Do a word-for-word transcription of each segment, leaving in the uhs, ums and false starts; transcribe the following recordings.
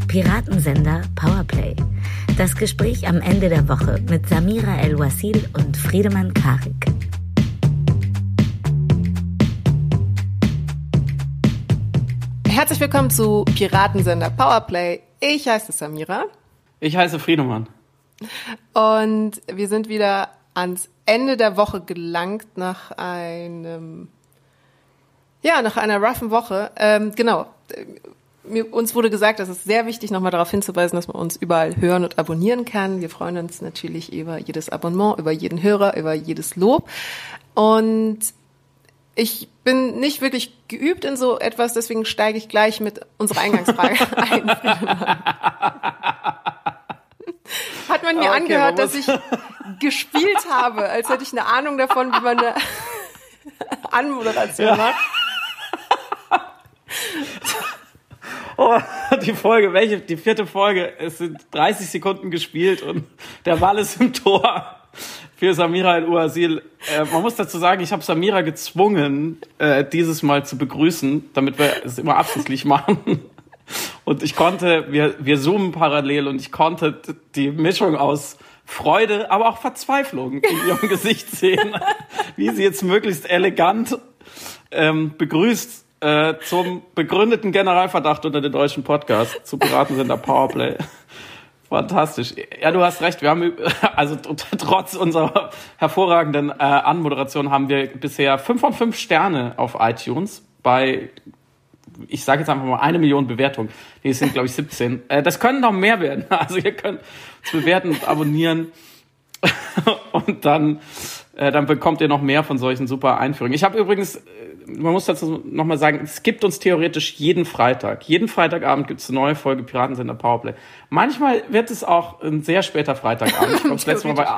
Piratensender Powerplay. Das Gespräch am Ende der Woche mit Samira El-Wasil und Friedemann Karik. Herzlich willkommen zu Piratensender Powerplay. Ich heiße Samira. Ich heiße Friedemann. Und wir sind wieder ans Ende der Woche gelangt nach einem, ja, nach einer roughen Woche. Ähm, genau. Mir, uns wurde gesagt, es ist sehr wichtig, nochmal darauf hinzuweisen, dass man uns überall hören und abonnieren kann. Wir freuen uns natürlich über jedes Abonnement, über jeden Hörer, über jedes Lob. Und ich bin nicht wirklich geübt in so etwas, deswegen steige ich gleich mit unserer Eingangsfrage ein. Hat man mir okay, angehört, man dass ich gespielt habe, als hätte ich eine Ahnung davon, wie man eine Anmoderation ja. macht. Oh, die Folge, welche? Die vierte Folge. Es sind dreißig Sekunden gespielt und der Ball ist im Tor für Samira El-Wasil. Äh, man muss dazu sagen, ich habe Samira gezwungen, äh, dieses Mal zu begrüßen, damit wir es immer abschließlich machen. Und ich konnte, wir, wir zoomen parallel und ich konnte die Mischung aus Freude, aber auch Verzweiflung in ihrem Gesicht sehen, wie sie jetzt möglichst elegant ähm, begrüßt äh, zum begründeten Generalverdacht unter den deutschen Podcast, zu Piratensender Powerplay. Fantastisch. Ja, du hast recht. Wir haben, also trotz unserer hervorragenden äh, Anmoderation haben wir bisher fünf von fünf Sterne auf iTunes bei, ich sage jetzt einfach mal eine Million Bewertungen. Die sind, glaube ich, siebzehn. Äh, das können noch mehr werden. Also ihr könnt uns bewerten und abonnieren und dann, äh, dann bekommt ihr noch mehr von solchen super Einführungen. Ich habe übrigens, man muss dazu nochmal sagen, es gibt uns theoretisch jeden Freitag. Jeden Freitagabend gibt es eine neue Folge Piratensender Powerplay. Manchmal wird es auch ein sehr später Freitagabend. Ich glaube, das letzte Mal bei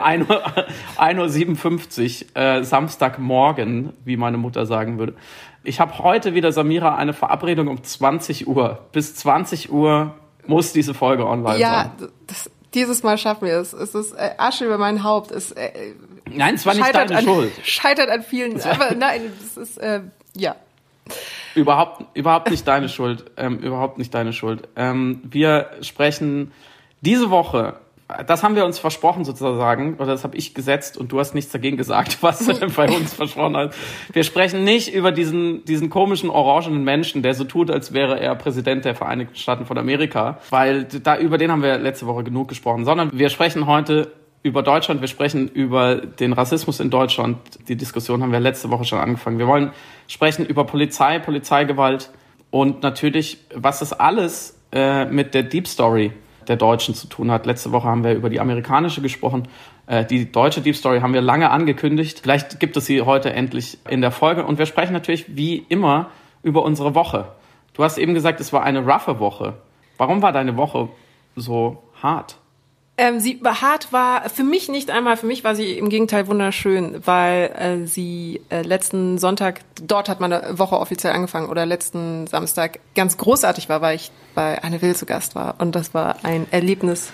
ein Uhr siebenundfünfzig, äh, Samstagmorgen, wie meine Mutter sagen würde. Ich habe heute wieder, Samira, eine Verabredung um zwanzig Uhr. Bis zwanzig Uhr muss diese Folge online ja, sein. Ja, dieses Mal schaffen wir es. Es ist äh, Asche über mein Haupt. Es, äh, nein, es war nicht deine an, Schuld. Scheitert an vielen, aber nein, es ist, äh, ja. Überhaupt, überhaupt nicht deine Schuld. Ähm, überhaupt nicht deine Schuld. Ähm, wir sprechen diese Woche, das haben wir uns versprochen sozusagen, oder das habe ich gesetzt und du hast nichts dagegen gesagt, was du bei uns versprochen hast. Wir sprechen nicht über diesen, diesen komischen orangenen Menschen, der so tut, als wäre er Präsident der Vereinigten Staaten von Amerika, weil da, über den haben wir letzte Woche genug gesprochen, sondern wir sprechen heute über Deutschland, wir sprechen über den Rassismus in Deutschland. Die Diskussion haben wir letzte Woche schon angefangen. Wir wollen sprechen über Polizei, Polizeigewalt und natürlich, was das alles äh, mit der Deep Story der Deutschen zu tun hat. Letzte Woche haben wir über die amerikanische gesprochen. Äh, die deutsche Deep Story haben wir lange angekündigt. Vielleicht gibt es sie heute endlich in der Folge. Und wir sprechen natürlich wie immer über unsere Woche. Du hast eben gesagt, es war eine roughe Woche. Warum war deine Woche so hart? Ähm, sie war hart, war für mich nicht einmal, für mich war sie im Gegenteil wunderschön, weil äh, sie äh, letzten Sonntag, dort hat meine Woche offiziell angefangen, oder letzten Samstag ganz großartig war, weil ich bei Anne Will zu Gast war. Und das war ein Erlebnis,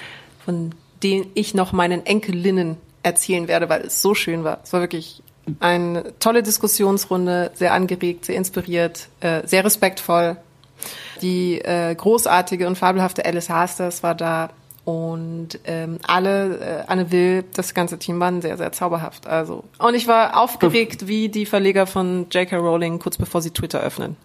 von dem ich noch meinen Enkelinnen erzählen werde, weil es so schön war. Es war wirklich eine tolle Diskussionsrunde, sehr angeregt, sehr inspiriert, äh, sehr respektvoll. Die äh, großartige und fabelhafte Alice Hasters war da. Und ähm, alle, äh, Anne Will, das ganze Team waren sehr, sehr zauberhaft. Also und ich war aufgeregt wie die Verleger von J K. Rowling kurz bevor sie Twitter öffnen.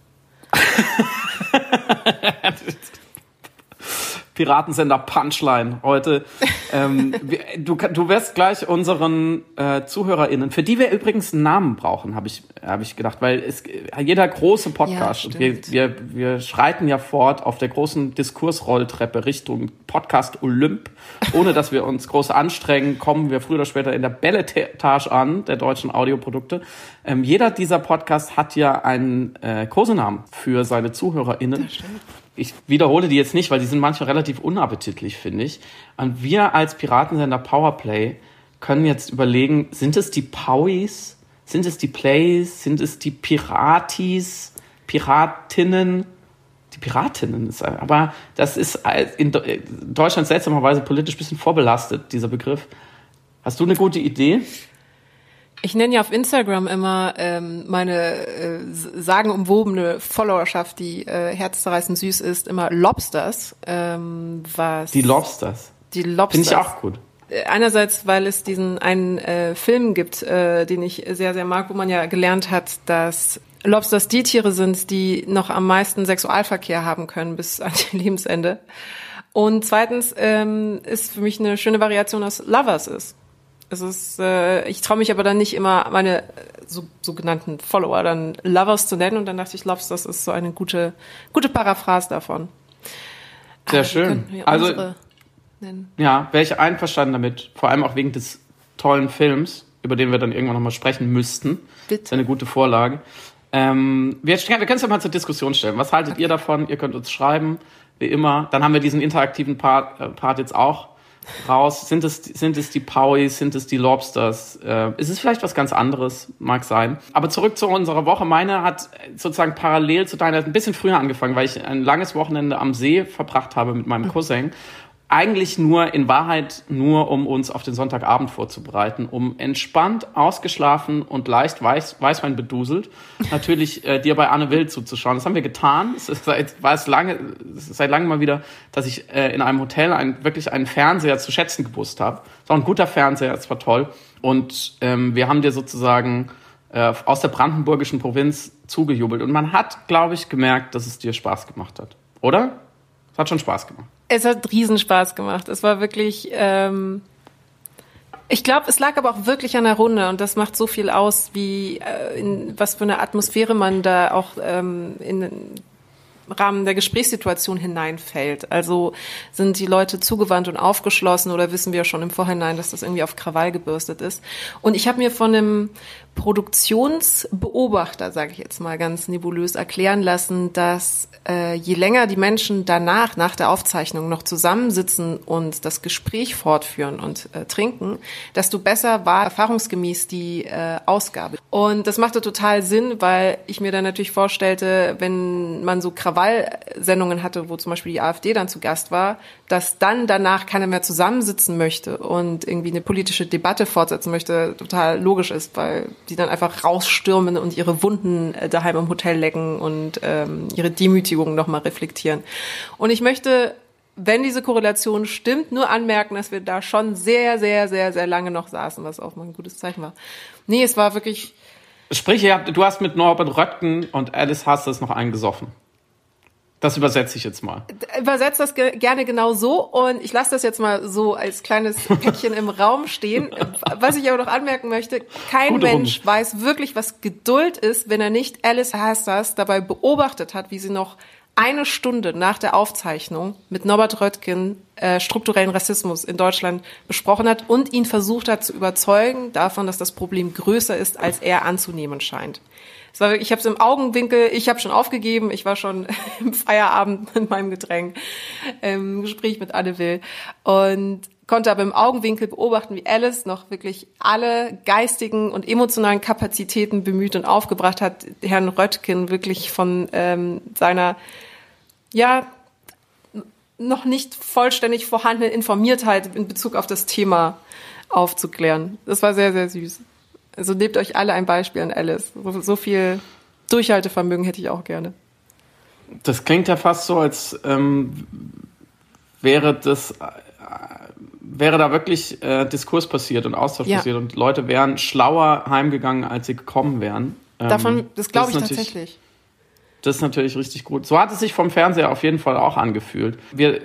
Piratensender Punchline heute. ähm, du, du wirst gleich unseren äh, ZuhörerInnen, für die wir übrigens einen Namen brauchen, habe ich, hab ich gedacht, weil es, jeder große Podcast, ja, wir, wir, wir schreiten ja fort auf der großen Diskursrolltreppe Richtung Podcast Olymp, ohne dass wir uns groß anstrengen, kommen wir früher oder später in der Beletage an, der deutschen Audioprodukte. Ähm, jeder dieser Podcasts hat ja einen äh, Kosenamen für seine ZuhörerInnen. Das stimmt. Ich wiederhole die jetzt nicht, weil die sind manchmal relativ unappetitlich, finde ich. Und wir als Piratensender Powerplay können jetzt überlegen, sind es die Pauis? Sind es die Plays? Sind es die Piratis? Piratinnen? Die Piratinnen ist, aber das ist in Deutschland seltsamerweise politisch ein bisschen vorbelastet, dieser Begriff. Hast du eine gute Idee? Ich nenne ja auf Instagram immer ähm, meine äh, sagenumwobene Followerschaft, die äh, herzzerreißend süß ist, immer Lobsters. Ähm, was die Lobsters? Die Lobsters. Finde ich auch gut. Einerseits, weil es diesen einen äh, Film gibt, äh, den ich sehr, sehr mag, wo man ja gelernt hat, dass Lobsters die Tiere sind, die noch am meisten Sexualverkehr haben können bis an ihr Lebensende. Und zweitens ähm, ist für mich eine schöne Variation aus Lovers ist. Es ist, äh, ich traue mich aber dann nicht immer, meine so, sogenannten Follower dann Lovers zu nennen. Und dann dachte ich, Lobsters ist so eine gute, gute Paraphrase davon. Sehr aber schön. Also, nennen. Ja, wäre ich einverstanden damit. Vor allem auch wegen des tollen Films, über den wir dann irgendwann nochmal sprechen müssten. Bitte. Das ist eine gute Vorlage. Ähm, wir, wir können es ja mal zur Diskussion stellen. Was haltet okay. ihr davon? Ihr könnt uns schreiben, wie immer. Dann haben wir diesen interaktiven Part, äh, Part jetzt auch raus. Sind es, sind es die Pauis, sind es die Lobsters? Äh, ist es vielleicht was ganz anderes? Mag sein. Aber zurück zu unserer Woche. Meine hat sozusagen parallel zu deiner ein bisschen früher angefangen, weil ich ein langes Wochenende am See verbracht habe mit meinem Cousin. Eigentlich nur, in Wahrheit nur, um uns auf den Sonntagabend vorzubereiten, um entspannt, ausgeschlafen und leicht Weiß, Weißwein beduselt, natürlich äh, dir bei Anne Will zuzuschauen. Das haben wir getan. Es ist seit, war es lange, es ist seit langem mal wieder, dass ich äh, in einem Hotel ein, wirklich einen Fernseher zu schätzen gewusst habe. Es war ein guter Fernseher, es war toll. Und ähm, wir haben dir sozusagen äh, aus der brandenburgischen Provinz zugejubelt. Und man hat, glaube ich, gemerkt, dass es dir Spaß gemacht hat. Oder? Es hat schon Spaß gemacht. Es hat riesen Spaß gemacht. Es war wirklich, ähm, ich glaube, es lag aber auch wirklich an der Runde und das macht so viel aus, wie äh, in was für eine Atmosphäre man da auch ähm, in Rahmen der Gesprächssituation hineinfällt. Also sind die Leute zugewandt und aufgeschlossen oder wissen wir schon im Vorhinein, dass das irgendwie auf Krawall gebürstet ist. Und ich habe mir von einem Produktionsbeobachter, sage ich jetzt mal ganz nebulös, erklären lassen, dass äh, je länger die Menschen danach, nach der Aufzeichnung noch zusammensitzen und das Gespräch fortführen und äh, trinken, desto besser war erfahrungsgemäß die äh, Ausgabe. Und das machte total Sinn, weil ich mir dann natürlich vorstellte, wenn man so Krawall-Sendungen hatte, wo zum Beispiel die AfD dann zu Gast war, dass dann danach keiner mehr zusammensitzen möchte und irgendwie eine politische Debatte fortsetzen möchte, total logisch ist, weil die dann einfach rausstürmen und ihre Wunden daheim im Hotel lecken und ähm, ihre Demütigung nochmal reflektieren. Und ich möchte, wenn diese Korrelation stimmt, nur anmerken, dass wir da schon sehr, sehr, sehr, sehr lange noch saßen, was auch mal ein gutes Zeichen war. Nee, es war wirklich... Sprich, du hast mit Norbert Röttgen und Alice Hasses noch einen gesoffen. Das übersetze ich jetzt mal. Übersetze das ge- gerne genau so und ich lasse das jetzt mal so als kleines Päckchen im Raum stehen. Was ich aber noch anmerken möchte, kein Gute Mensch Runde. weiß wirklich, was Geduld ist, wenn er nicht Alice Hastas dabei beobachtet hat, wie sie noch eine Stunde nach der Aufzeichnung mit Norbert Röttgen äh, strukturellen Rassismus in Deutschland besprochen hat und ihn versucht hat zu überzeugen davon, dass das Problem größer ist, als er anzunehmen scheint. Es war wirklich, ich habe es im Augenwinkel, ich habe schon aufgegeben, ich war schon im Feierabend mit meinem Getränk im Gespräch mit Anne Will und konnte aber im Augenwinkel beobachten, wie Alice noch wirklich alle geistigen und emotionalen Kapazitäten bemüht und aufgebracht hat, Herrn Röttgen wirklich von ähm, seiner, ja, noch nicht vollständig vorhandenen Informiertheit in Bezug auf das Thema aufzuklären. Das war sehr, sehr süß. Also nehmt euch alle ein Beispiel an Alice. So, so viel Durchhaltevermögen hätte ich auch gerne. Das klingt ja fast so, als ähm, wäre das, äh, wäre da wirklich äh, Diskurs passiert und Austausch ja. passiert und Leute wären schlauer heimgegangen, als sie gekommen wären. Ähm, Davon, das glaube ich tatsächlich. Das ist natürlich richtig gut. So hat es sich vom Fernseher auf jeden Fall auch angefühlt. Wir,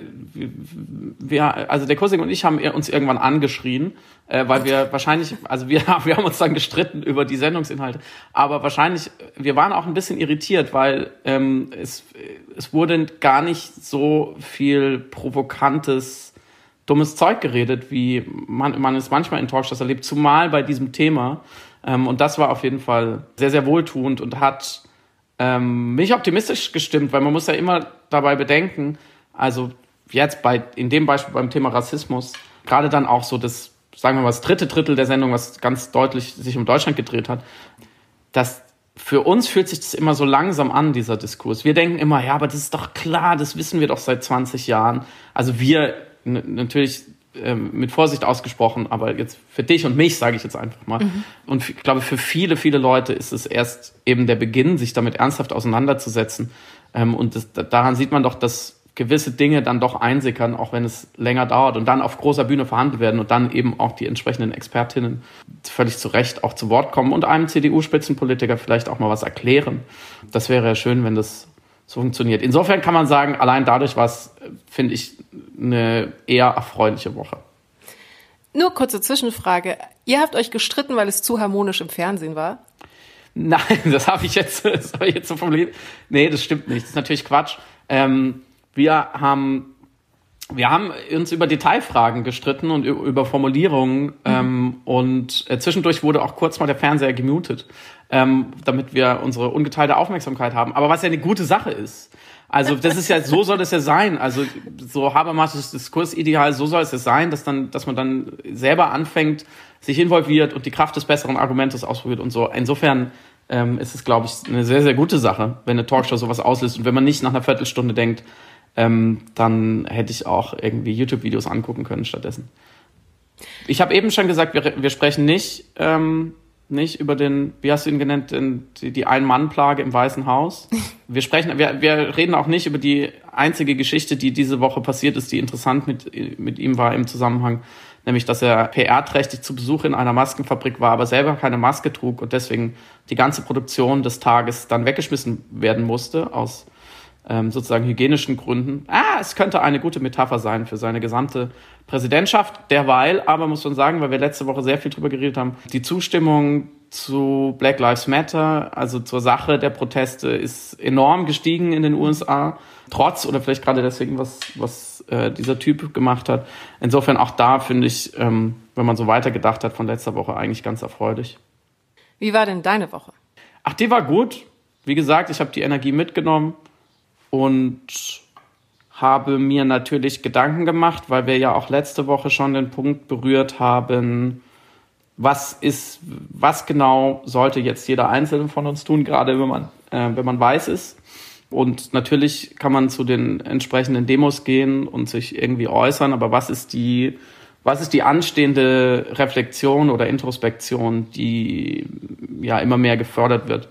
wir also der Cousin und ich haben uns irgendwann angeschrien, äh, weil wir wahrscheinlich, also wir, wir haben uns dann gestritten über die Sendungsinhalte, aber wahrscheinlich, wir waren auch ein bisschen irritiert, weil ähm, es, es wurde gar nicht so viel provokantes, dummes Zeug geredet, wie man, man es manchmal in Talkshows erlebt, zumal bei diesem Thema. Ähm, und das war auf jeden Fall sehr, sehr wohltuend und hat Ähm, mich optimistisch gestimmt, weil man muss ja immer dabei bedenken, also jetzt bei in dem Beispiel beim Thema Rassismus, gerade dann auch so das, sagen wir mal, das dritte Drittel der Sendung, was ganz deutlich sich um Deutschland gedreht hat, dass für uns fühlt sich das immer so langsam an, dieser Diskurs. Wir denken immer, ja, aber das ist doch klar, das wissen wir doch seit zwanzig Jahren. Also wir, n- natürlich ähm, mit Vorsicht ausgesprochen, aber jetzt für dich und mich sage ich jetzt einfach mal. Mhm. Und ich glaube, für viele, viele Leute ist es erst eben der Beginn, sich damit ernsthaft auseinanderzusetzen. Ähm, und das, daran sieht man doch, dass gewisse Dinge dann doch einsickern, auch wenn es länger dauert und dann auf großer Bühne verhandelt werden und dann eben auch die entsprechenden Expertinnen völlig zu Recht auch zu Wort kommen und einem C D U-Spitzenpolitiker vielleicht auch mal was erklären. Das wäre ja schön, wenn das so funktioniert. Insofern kann man sagen, allein dadurch war es, finde ich, eine eher erfreuliche Woche. Nur kurze Zwischenfrage. Ihr habt euch gestritten, weil es zu harmonisch im Fernsehen war? Nein, das habe ich jetzt, das habe ich jetzt so formuliert. Nee, das stimmt nicht. Das ist natürlich Quatsch. Ähm, wir haben, wir haben uns über Detailfragen gestritten und über Formulierungen. Mhm. Ähm, und äh, zwischendurch wurde auch kurz mal der Fernseher gemutet, ähm, damit wir unsere ungeteilte Aufmerksamkeit haben. Aber was ja eine gute Sache ist. Also das ist ja, so soll es ja sein. Also so Habermas's Diskursideal, so soll es ja sein, dass dann, dass man dann selber anfängt, sich involviert und die Kraft des besseren Argumentes ausprobiert und so. Insofern ähm, ist es, glaube ich, eine sehr, sehr gute Sache, wenn eine Talkshow sowas auslöst. Und wenn man nicht nach einer Viertelstunde denkt, ähm, dann hätte ich auch irgendwie YouTube-Videos angucken können stattdessen. Ich habe eben schon gesagt, wir, wir sprechen nicht, ähm, nicht über den, wie hast du ihn genannt, den, die, die Ein-Mann-Plage im Weißen Haus. Wir sprechen, wir, wir reden auch nicht über die einzige Geschichte, die diese Woche passiert ist, die interessant mit, mit ihm war im Zusammenhang, nämlich, dass er P R-trächtig zu Besuch in einer Maskenfabrik war, aber selber keine Maske trug und deswegen die ganze Produktion des Tages dann weggeschmissen werden musste aus ähm, sozusagen hygienischen Gründen. Ah, es könnte eine gute Metapher sein für seine gesamte Präsidentschaft. Derweil, aber muss man sagen, weil wir letzte Woche sehr viel drüber geredet haben, die Zustimmung zu Black Lives Matter, also zur Sache der Proteste, ist enorm gestiegen in den U S A, trotz oder vielleicht gerade deswegen, was was äh, dieser Typ gemacht hat. Insofern auch da finde ich, ähm, wenn man so weitergedacht hat von letzter Woche, eigentlich ganz erfreulich. Wie war denn deine Woche? Ach, die war gut. Wie gesagt, ich habe die Energie mitgenommen und habe mir natürlich Gedanken gemacht, weil wir ja auch letzte Woche schon den Punkt berührt haben, was ist, was genau sollte jetzt jeder Einzelne von uns tun, gerade wenn man, äh, wenn man weiß ist. Und natürlich kann man zu den entsprechenden Demos gehen und sich irgendwie äußern, aber was ist die, was ist die anstehende Reflexion oder Introspektion, die ja immer mehr gefördert wird?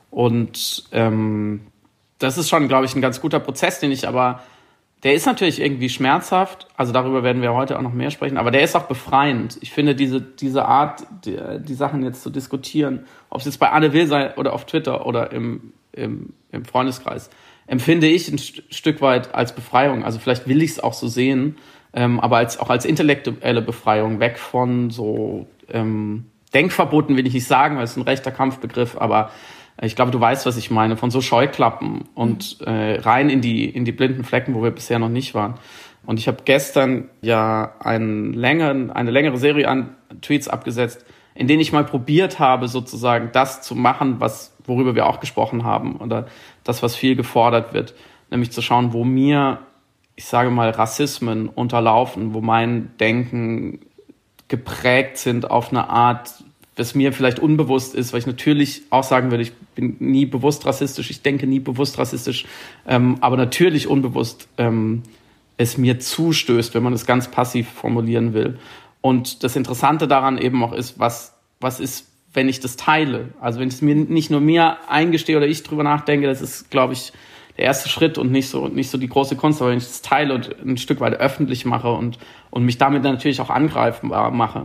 Und ähm, das ist schon, glaube ich, ein ganz guter Prozess, den ich aber Der ist natürlich irgendwie schmerzhaft, also darüber werden wir heute auch noch mehr sprechen, aber der ist auch befreiend. Ich finde diese diese Art, die, die Sachen jetzt zu diskutieren, ob es jetzt bei Anne Will sei oder auf Twitter oder im, im, im Freundeskreis, empfinde ich ein St- Stück weit als Befreiung. Also vielleicht will ich es auch so sehen, ähm, aber als auch als intellektuelle Befreiung, weg von so ähm, Denkverboten will ich nicht sagen, weil es ein rechter Kampfbegriff, aber ich glaube, du weißt, was ich meine, von so Scheuklappen und äh, rein in die in die blinden Flecken, wo wir bisher noch nicht waren. Und ich habe gestern ja einen längeren, eine längere Serie an Tweets abgesetzt, in denen ich mal probiert habe, sozusagen das zu machen, was worüber wir auch gesprochen haben oder das, was viel gefordert wird, nämlich zu schauen, wo mir, ich sage mal, Rassismen unterlaufen, wo mein Denken geprägt sind auf eine Art, was mir vielleicht unbewusst ist, weil ich natürlich auch sagen würde, ich bin nie bewusst rassistisch, ich denke nie bewusst rassistisch, ähm, aber natürlich unbewusst ähm, es mir zustößt, wenn man es ganz passiv formulieren will. Und das Interessante daran eben auch ist, was, was ist, wenn ich das teile? Also wenn ich es mir nicht nur mir eingestehe oder ich drüber nachdenke, das ist, glaube ich, der erste Schritt und nicht so, nicht so die große Kunst, aber wenn ich das teile und ein Stück weit öffentlich mache und, und mich damit natürlich auch angreifbar mache.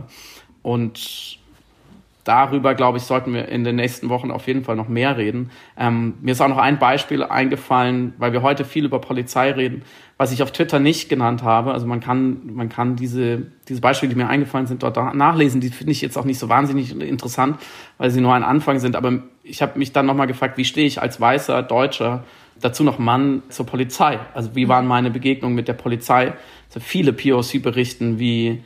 Und darüber, glaube ich, sollten wir in den nächsten Wochen auf jeden Fall noch mehr reden. Ähm, mir ist auch noch ein Beispiel eingefallen, weil wir heute viel über Polizei reden, was ich auf Twitter nicht genannt habe. Also man kann, man kann diese, diese Beispiele, die mir eingefallen sind, dort nachlesen. Die finde ich jetzt auch nicht so wahnsinnig interessant, weil sie nur ein Anfang sind. Aber ich habe mich dann nochmal gefragt, wie stehe ich als weißer Deutscher, dazu noch Mann, zur Polizei? Also wie waren meine Begegnungen mit der Polizei? Also viele P O C berichten, wie,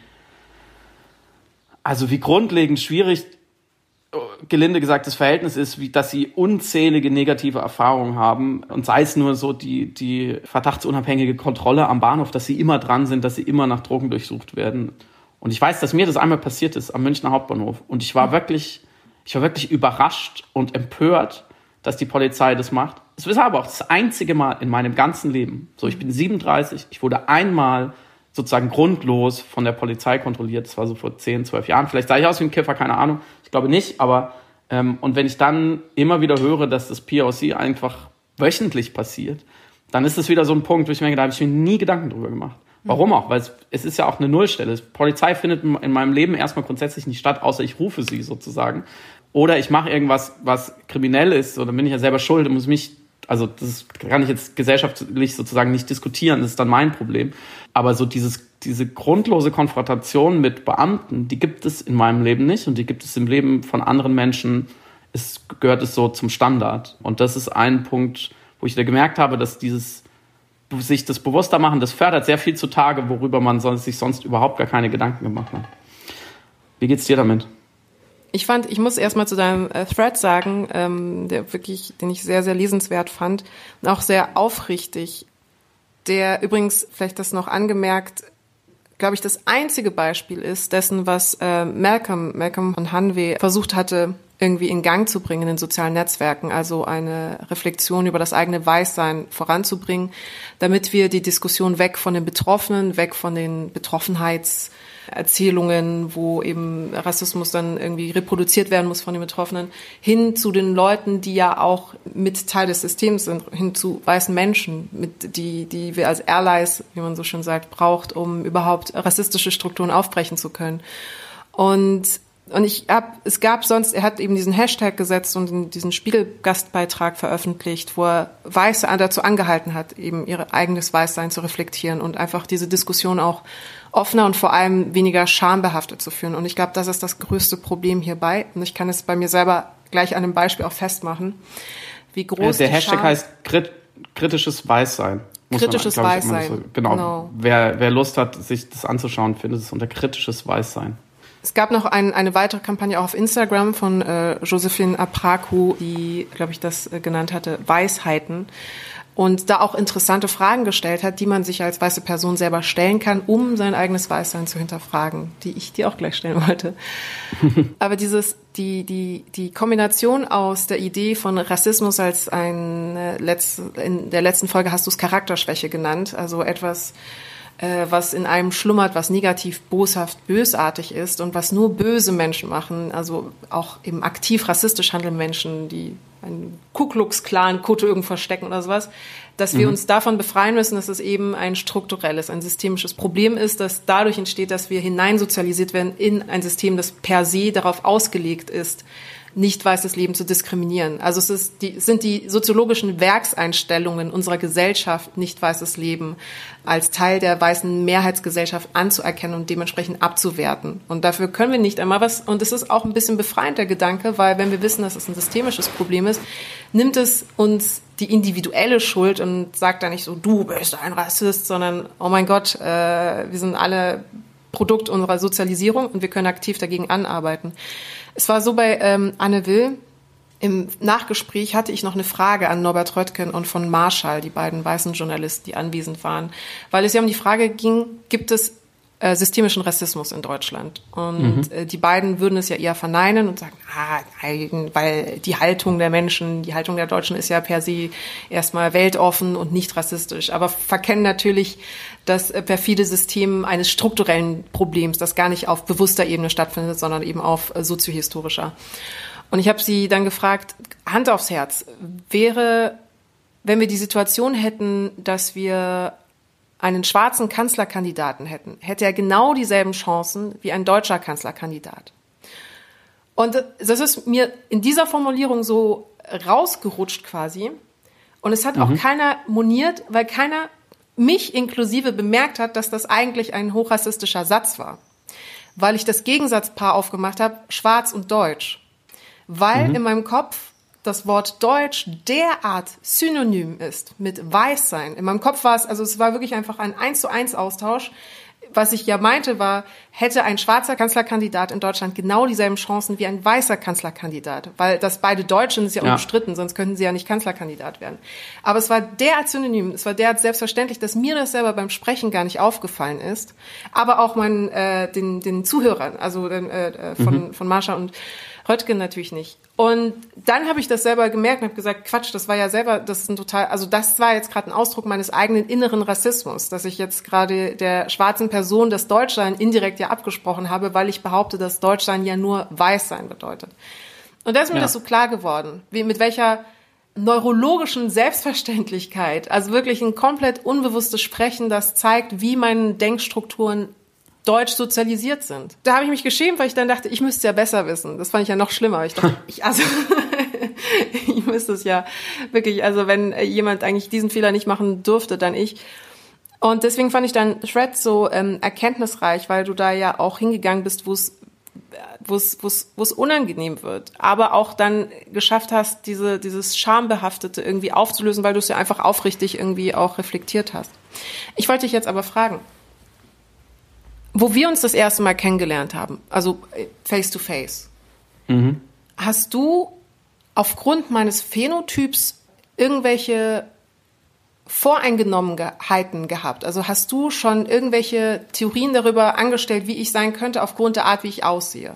also wie grundlegend schwierig, gelinde gesagt, das Verhältnis ist, wie, dass sie unzählige negative Erfahrungen haben und sei es nur so die, die verdachtsunabhängige Kontrolle am Bahnhof, dass sie immer dran sind, dass sie immer nach Drogen durchsucht werden. Und ich weiß, dass mir das einmal passiert ist am Münchner Hauptbahnhof und ich war wirklich, ich war wirklich überrascht und empört, dass die Polizei das macht. Es war aber auch das einzige Mal in meinem ganzen Leben, so ich bin siebenunddreißig, ich wurde einmal sozusagen grundlos von der Polizei kontrolliert. Das war so vor zehn, zwölf Jahren. Vielleicht sah ich aus wie ein Kiffer, keine Ahnung. Ich glaube nicht, aber ähm, und wenn ich dann immer wieder höre, dass das P O C einfach wöchentlich passiert, dann ist es wieder so ein Punkt, wo ich mir denke, da habe ich mir nie Gedanken drüber gemacht. Warum auch? Weil es, es ist ja auch eine Nullstelle. Polizei findet in meinem Leben erstmal grundsätzlich nicht statt, außer ich rufe sie sozusagen. Oder ich mache irgendwas, was kriminell ist, oder bin ich ja selber schuld und muss mich, also das kann ich jetzt gesellschaftlich sozusagen nicht diskutieren, das ist dann mein Problem. Aber so dieses, diese grundlose Konfrontation mit Beamten, die gibt es in meinem Leben nicht und die gibt es im Leben von anderen Menschen, es gehört es so zum Standard. Und das ist ein Punkt, wo ich da gemerkt habe, dass dieses sich das bewusster machen, das fördert sehr viel zutage, worüber man sonst, sich sonst überhaupt gar keine Gedanken gemacht hat. Wie geht's dir damit? Ich fand, ich muss erstmal zu deinem äh, Thread sagen, ähm, der wirklich, den ich sehr, sehr lesenswert fand und auch sehr aufrichtig. Der übrigens, vielleicht das noch angemerkt, glaube ich, das einzige Beispiel ist dessen, was äh, Malcolm, Malcolm von Hanway versucht hatte, irgendwie in Gang zu bringen in den sozialen Netzwerken, also eine Reflexion über das eigene Weißsein voranzubringen, damit wir die Diskussion weg von den Betroffenen, weg von den Betroffenheitserzählungen, wo eben Rassismus dann irgendwie reproduziert werden muss von den Betroffenen, hin zu den Leuten, die ja auch mit Teil des Systems sind, hin zu weißen Menschen, mit die, die wir als Allies, wie man so schön sagt, braucht, um überhaupt rassistische Strukturen aufbrechen zu können. Und Und ich hab, es gab sonst, er hat eben diesen Hashtag gesetzt und diesen Spiegel-Gastbeitrag veröffentlicht, wo er Weiße dazu angehalten hat, eben ihr eigenes Weißsein zu reflektieren und einfach diese Diskussion auch offener und vor allem weniger schambehaftet zu führen. Und ich glaube, das ist das größte Problem hierbei. Und ich kann es bei mir selber gleich an einem Beispiel auch festmachen, wie groß der die Hashtag Scham heißt krit- kritisches Weißsein. Muss kritisches man, Weißsein. So, genau. genau. Wer, wer Lust hat, sich das anzuschauen, findet es unter kritisches Weißsein. Es gab noch ein, eine weitere Kampagne auch auf Instagram von äh, Josephine Apraku, die, glaube ich, das äh, genannt hatte, Weisheiten. Und da auch interessante Fragen gestellt hat, die man sich als weiße Person selber stellen kann, um sein eigenes Weißsein zu hinterfragen, die ich dir auch gleich stellen wollte. Aber dieses, die, die, die Kombination aus der Idee von Rassismus als ein, äh, letzt, in der letzten Folge hast du es Charakterschwäche genannt, also etwas, was in einem schlummert, was negativ, boshaft, bösartig ist und was nur böse Menschen machen, also auch eben aktiv rassistisch handelnde Menschen, die einen Ku Klux Klan Koto irgendwo verstecken oder sowas, dass wir mhm. uns davon befreien müssen, dass es eben ein strukturelles, ein systemisches Problem ist, das dadurch entsteht, dass wir hineinsozialisiert werden in ein System, das per se darauf ausgelegt ist, nicht weißes Leben zu diskriminieren. Also es ist die, sind die soziologischen Werkseinstellungen unserer Gesellschaft, nicht weißes Leben als Teil der weißen Mehrheitsgesellschaft anzuerkennen und dementsprechend abzuwerten. Und dafür können wir nicht einmal was, und es ist auch ein bisschen befreiend, der Gedanke, weil wenn wir wissen, dass es ein systemisches Problem ist, nimmt es uns die individuelle Schuld und sagt da nicht so, du bist ein Rassist, sondern, oh mein Gott, äh, wir sind alle Produkt unserer Sozialisierung und wir können aktiv dagegen anarbeiten. Es war so bei ähm, Anne Will, im Nachgespräch hatte ich noch eine Frage an Norbert Röttgen und von Marschall, die beiden weißen Journalisten, die anwesend waren, weil es ja um die Frage ging, gibt es äh, systemischen Rassismus in Deutschland? Und mhm. äh, die beiden würden es ja eher verneinen und sagen, ah, nein, weil die Haltung der Menschen, die Haltung der Deutschen ist ja per se erstmal weltoffen und nicht rassistisch, aber verkennen natürlich das perfide System eines strukturellen Problems, das gar nicht auf bewusster Ebene stattfindet, sondern eben auf soziohistorischer. Und ich habe sie dann gefragt, Hand aufs Herz, wäre, wenn wir die Situation hätten, dass wir einen schwarzen Kanzlerkandidaten hätten, hätte er genau dieselben Chancen wie ein deutscher Kanzlerkandidat. Und das ist mir in dieser Formulierung so rausgerutscht quasi. Und es hat mhm. auch keiner moniert, weil keiner mich inklusive bemerkt hat, dass das eigentlich ein hochrassistischer Satz war. Weil ich das Gegensatzpaar aufgemacht habe, schwarz und deutsch. Weil mhm. in meinem Kopf das Wort Deutsch derart synonym ist mit Weißsein. In meinem Kopf war es, also es war wirklich einfach ein eins zu eins Austausch. Was ich ja meinte war, hätte ein schwarzer Kanzlerkandidat in Deutschland genau dieselben Chancen wie ein weißer Kanzlerkandidat. Weil das beide Deutschen ist ja, ja umstritten, sonst könnten sie ja nicht Kanzlerkandidat werden. Aber es war derart synonym, es war derart selbstverständlich, dass mir das selber beim Sprechen gar nicht aufgefallen ist. Aber auch meinen, äh, den, den Zuhörern, also äh, von, mhm. von Marsha und Röttgen natürlich nicht. Und dann habe ich das selber gemerkt und habe gesagt, Quatsch, das war ja selber, das ist ein total, also das war jetzt gerade ein Ausdruck meines eigenen inneren Rassismus, dass ich jetzt gerade der schwarzen Person das Deutschsein indirekt ja abgesprochen habe, weil ich behaupte, dass Deutschsein ja nur Weißsein bedeutet. Und da ist mir ja. das so klar geworden, wie mit welcher neurologischen Selbstverständlichkeit, also wirklich ein komplett unbewusstes Sprechen, das zeigt, wie meine Denkstrukturen deutsch sozialisiert sind. Da habe ich mich geschämt, weil ich dann dachte, ich müsste es ja besser wissen. Das fand ich ja noch schlimmer. Ich dachte, ich, also, ich müsste es ja wirklich, also wenn jemand eigentlich diesen Fehler nicht machen dürfte, dann ich. Und deswegen fand ich dann Threads so ähm, erkenntnisreich, weil du da ja auch hingegangen bist, wo es wo es wo es wo es unangenehm wird, aber auch dann geschafft hast, diese dieses Schambehaftete irgendwie aufzulösen, weil du es ja einfach aufrichtig irgendwie auch reflektiert hast. Ich wollte dich jetzt aber fragen, wo wir uns das erste Mal kennengelernt haben, also face to face, mhm. hast du aufgrund meines Phänotyps irgendwelche Voreingenommenheiten gehabt? Also hast du schon irgendwelche Theorien darüber angestellt, wie ich sein könnte, aufgrund der Art, wie ich aussehe?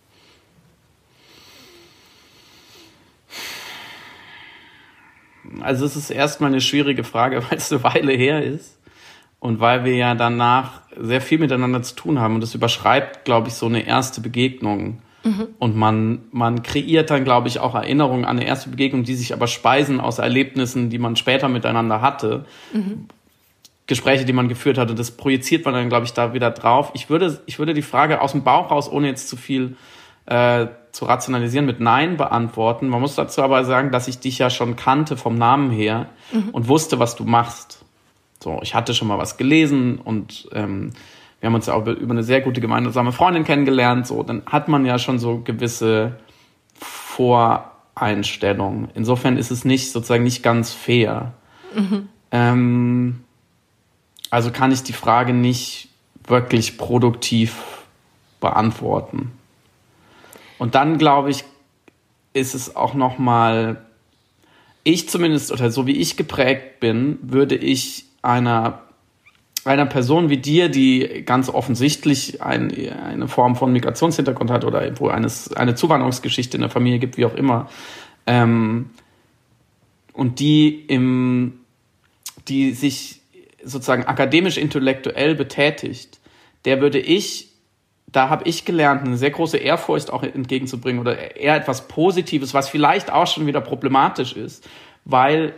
Also es ist erstmal eine schwierige Frage, weil es eine Weile her ist und weil wir ja danach sehr viel miteinander zu tun haben und das überschreibt, glaube ich, so eine erste Begegnung. Mhm. Und man, man kreiert dann, glaube ich, auch Erinnerungen an eine erste Begegnung, die sich aber speisen aus Erlebnissen, die man später miteinander hatte. Mhm. Gespräche, die man geführt hatte, das projiziert man dann, glaube ich, da wieder drauf. Ich würde, ich würde die Frage aus dem Bauch raus, ohne jetzt zu viel äh, zu rationalisieren, mit Nein beantworten. Man muss dazu aber sagen, dass ich dich ja schon kannte vom Namen her mhm. und wusste, was du machst. So, ich hatte schon mal was gelesen und ähm, wir haben uns ja auch über eine sehr gute gemeinsame Freundin kennengelernt. So, dann hat man ja schon so gewisse Voreinstellungen. Insofern ist es nicht sozusagen nicht ganz fair. Mhm. Ähm, also kann ich die Frage nicht wirklich produktiv beantworten. Und dann, glaube ich, ist es auch noch mal, ich zumindest, oder so wie ich geprägt bin, würde ich einer, einer Person wie dir, die ganz offensichtlich ein, eine Form von Migrationshintergrund hat oder wo eines, eine Zuwanderungsgeschichte in der Familie gibt, wie auch immer, ähm, und die, im, die sich sozusagen akademisch-intellektuell betätigt, der würde ich, da habe ich gelernt, eine sehr große Ehrfurcht auch entgegenzubringen oder eher etwas Positives, was vielleicht auch schon wieder problematisch ist, weil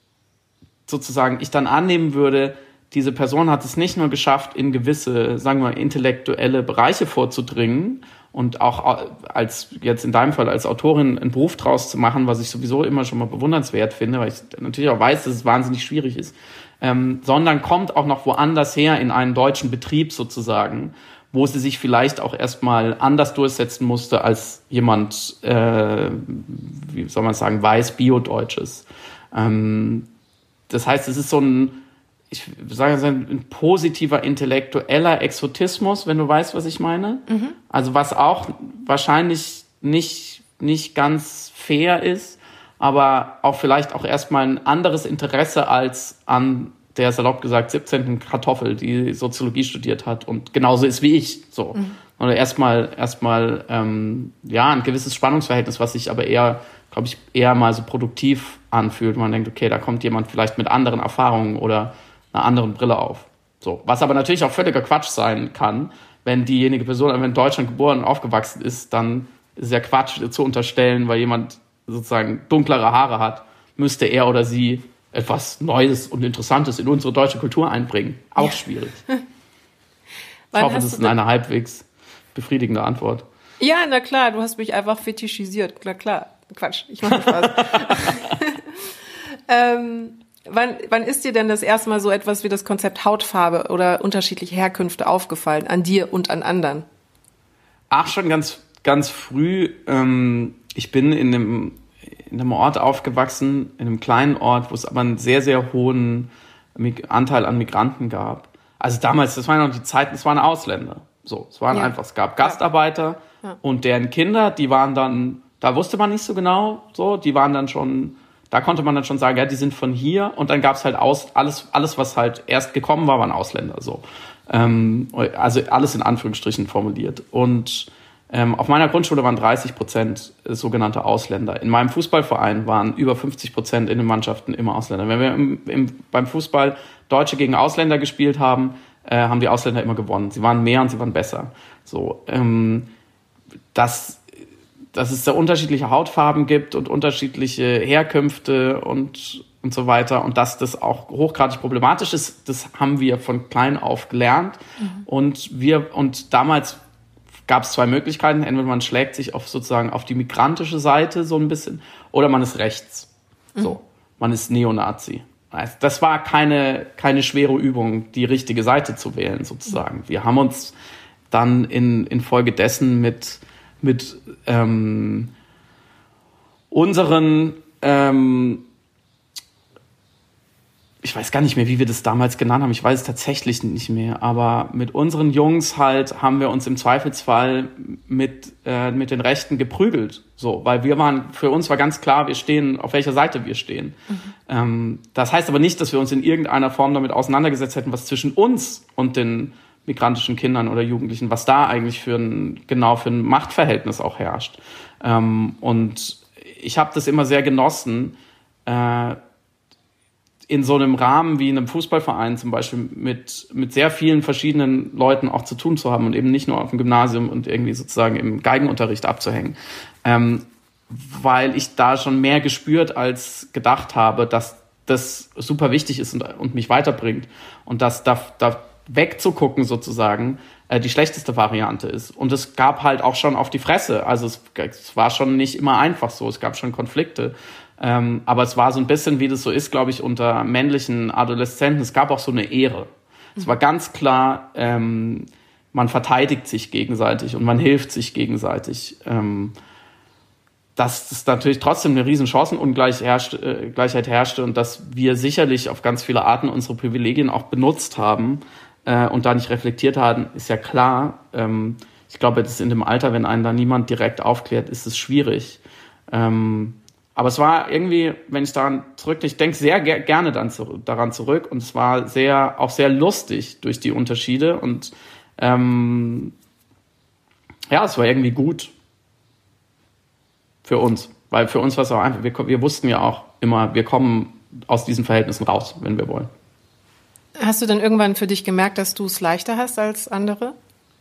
sozusagen ich dann annehmen würde, diese Person hat es nicht nur geschafft, in gewisse, sagen wir mal, intellektuelle Bereiche vorzudringen und auch als jetzt in deinem Fall als Autorin einen Beruf draus zu machen, was ich sowieso immer schon mal bewundernswert finde, weil ich natürlich auch weiß, dass es wahnsinnig schwierig ist, ähm, sondern kommt auch noch woanders her in einen deutschen Betrieb sozusagen, wo sie sich vielleicht auch erstmal anders durchsetzen musste als jemand, äh, wie soll man sagen, weiß Bio-Deutsches. Ähm, das heißt, es ist so ein, ich sage es ein positiver intellektueller Exotismus, wenn du weißt, was ich meine. Mhm. Also was auch wahrscheinlich nicht, nicht ganz fair ist, aber auch vielleicht auch erstmal ein anderes Interesse als an der salopp gesagt siebzehnten Kartoffel, die Soziologie studiert hat und genauso ist wie ich. So. Mhm. Oder erstmal erstmal ähm, ja, ein gewisses Spannungsverhältnis, was sich aber eher, glaube ich, eher mal so produktiv anfühlt. Man denkt, okay, da kommt jemand vielleicht mit anderen Erfahrungen oder einer anderen Brille auf. So. Was aber natürlich auch völliger Quatsch sein kann, wenn diejenige Person, wenn in Deutschland geboren und aufgewachsen ist, dann ist es ja Quatsch zu unterstellen, weil jemand sozusagen dunklere Haare hat, müsste er oder sie etwas Neues und Interessantes in unsere deutsche Kultur einbringen. Auch ja. schwierig. Ich hoffe, das ist eine halbwegs befriedigende Antwort. Ja, na klar, du hast mich einfach fetischisiert. Na klar, Quatsch, ich mache Spaß. ähm, wann, wann ist dir denn das erste Mal so etwas wie das Konzept Hautfarbe oder unterschiedliche Herkünfte aufgefallen, an dir und an anderen? Ach, schon ganz, ganz früh. Ähm, ich bin in einem in einem Ort aufgewachsen, in einem kleinen Ort, wo es aber einen sehr, sehr hohen Anteil an Migranten gab. Also damals, das waren noch die Zeiten, es waren Ausländer. So, es waren ja. einfach, es gab Gastarbeiter ja. und deren Kinder, die waren dann, da wusste man nicht so genau, so, die waren dann schon, da konnte man dann schon sagen, ja, die sind von hier und dann gab es halt aus, alles, alles, was halt erst gekommen war, waren Ausländer, so. Ähm, also alles in Anführungsstrichen formuliert. Und Ähm, auf meiner Grundschule waren dreißig Prozent sogenannte Ausländer. In meinem Fußballverein waren über fünfzig Prozent in den Mannschaften immer Ausländer. Wenn wir im, im, beim Fußball Deutsche gegen Ausländer gespielt haben, äh, haben die Ausländer immer gewonnen. Sie waren mehr und sie waren besser. So, ähm, dass, dass es da unterschiedliche Hautfarben gibt und unterschiedliche Herkünfte und, und so weiter und dass das auch hochgradig problematisch ist, das haben wir von klein auf gelernt. Mhm. Und wir, und damals gab es zwei Möglichkeiten. Entweder man schlägt sich auf sozusagen auf die migrantische Seite so ein bisschen oder man ist rechts. Mhm. So, man ist Neonazi. Das war keine, keine schwere Übung, die richtige Seite zu wählen, sozusagen. Wir haben uns dann in, infolgedessen mit, mit ähm, unseren, ähm, ich weiß gar nicht mehr, wie wir das damals genannt haben, ich weiß es tatsächlich nicht mehr, aber mit unseren Jungs halt haben wir uns im Zweifelsfall mit, äh, mit den Rechten geprügelt. So, weil wir waren, für uns war ganz klar, wir stehen, auf welcher Seite wir stehen. Mhm. Ähm, das heißt aber nicht, dass wir uns in irgendeiner Form damit auseinandergesetzt hätten, was zwischen uns und den migrantischen Kindern oder Jugendlichen, was da eigentlich für ein, genau für ein Machtverhältnis auch herrscht. Ähm, und ich habe das immer sehr genossen, äh, in so einem Rahmen wie in einem Fußballverein zum Beispiel mit, mit sehr vielen verschiedenen Leuten auch zu tun zu haben und eben nicht nur auf dem Gymnasium und irgendwie sozusagen im Geigenunterricht abzuhängen. Ähm, weil ich da schon mehr gespürt als gedacht habe, dass das super wichtig ist und, und mich weiterbringt und dass da, da wegzugucken sozusagen äh, die schlechteste Variante ist. Und es gab halt auch schon auf die Fresse. Also es, es war schon nicht immer einfach so. Es gab schon Konflikte. Ähm, aber es war so ein bisschen, wie das so ist, glaube ich, unter männlichen Adoleszenten. Es gab auch so eine Ehre. Es war ganz klar, ähm, man verteidigt sich gegenseitig und man hilft sich gegenseitig. Ähm, dass es natürlich trotzdem eine riesen Chancenungleichheit herrschte, äh, Gleichheit herrschte und dass wir sicherlich auf ganz viele Arten unsere Privilegien auch benutzt haben äh, und da nicht reflektiert haben, ist ja klar. Ähm, ich glaube, das ist in dem Alter, wenn einen da niemand direkt aufklärt, ist es schwierig. Ähm, Aber es war irgendwie, wenn ich daran zurückdenke, ich denke sehr ger- gerne dann zu, daran zurück und es war sehr, auch sehr lustig durch die Unterschiede und ähm, ja, es war irgendwie gut für uns, weil für uns war es auch einfach, wir, wir wussten ja auch immer, wir kommen aus diesen Verhältnissen raus, wenn wir wollen. Hast du dann irgendwann für dich gemerkt, dass du es leichter hast als andere?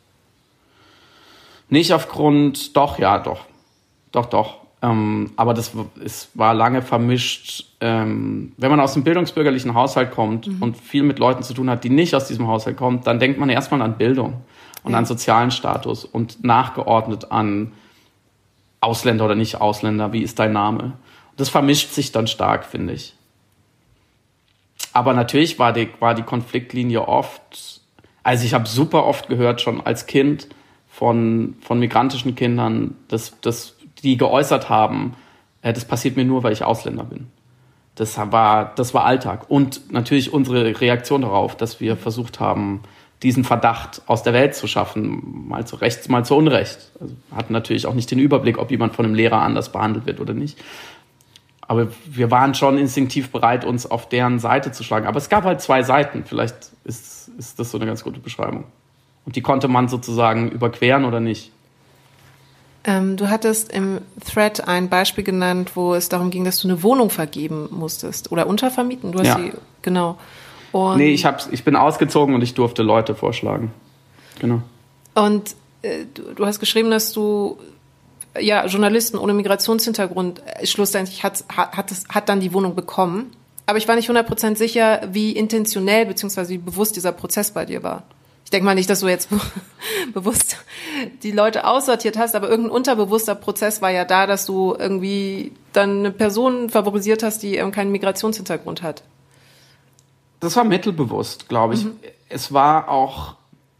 Nicht aufgrund, doch, ja, doch, doch, doch. Ähm, aber das es war lange vermischt. Ähm, wenn man aus dem bildungsbürgerlichen Haushalt kommt mhm. und viel mit Leuten zu tun hat, die nicht aus diesem Haushalt kommen, dann denkt man erstmal an Bildung und ja. an sozialen Status und nachgeordnet an Ausländer oder nicht Ausländer, wie ist dein Name? Das vermischt sich dann stark, finde ich. Aber natürlich war die, war die Konfliktlinie oft, also ich habe super oft gehört, schon als Kind von, von migrantischen Kindern, dass das die geäußert haben, äh, das passiert mir nur, weil ich Ausländer bin. Das war, das war Alltag. Und natürlich unsere Reaktion darauf, dass wir versucht haben, diesen Verdacht aus der Welt zu schaffen, mal zu Rechts, mal zu Unrecht. Also hatten natürlich auch nicht den Überblick, ob jemand von einem Lehrer anders behandelt wird oder nicht. Aber wir waren schon instinktiv bereit, uns auf deren Seite zu schlagen. Aber es gab halt zwei Seiten. Vielleicht ist, ist das so eine ganz gute Beschreibung. Und die konnte man sozusagen überqueren oder nicht. Ähm, du hattest im Thread ein Beispiel genannt, wo es darum ging, dass du eine Wohnung vergeben musstest oder untervermieten. Du hast ja. sie, genau. Und nee, ich, hab, ich bin ausgezogen und ich durfte Leute vorschlagen. Genau. Und äh, du, du hast geschrieben, dass du ja Journalisten ohne Migrationshintergrund äh, schlussendlich hat, hat, hat, hat dann die Wohnung bekommen. Aber ich war nicht hundert Prozent sicher, wie intentionell bzw. wie bewusst dieser Prozess bei dir war. Ich denke mal nicht, dass du jetzt bewusst die Leute aussortiert hast, aber irgendein unterbewusster Prozess war ja da, dass du irgendwie dann eine Person favorisiert hast, die keinen Migrationshintergrund hat. Das war mittelbewusst, glaube ich. Mhm. Es war auch,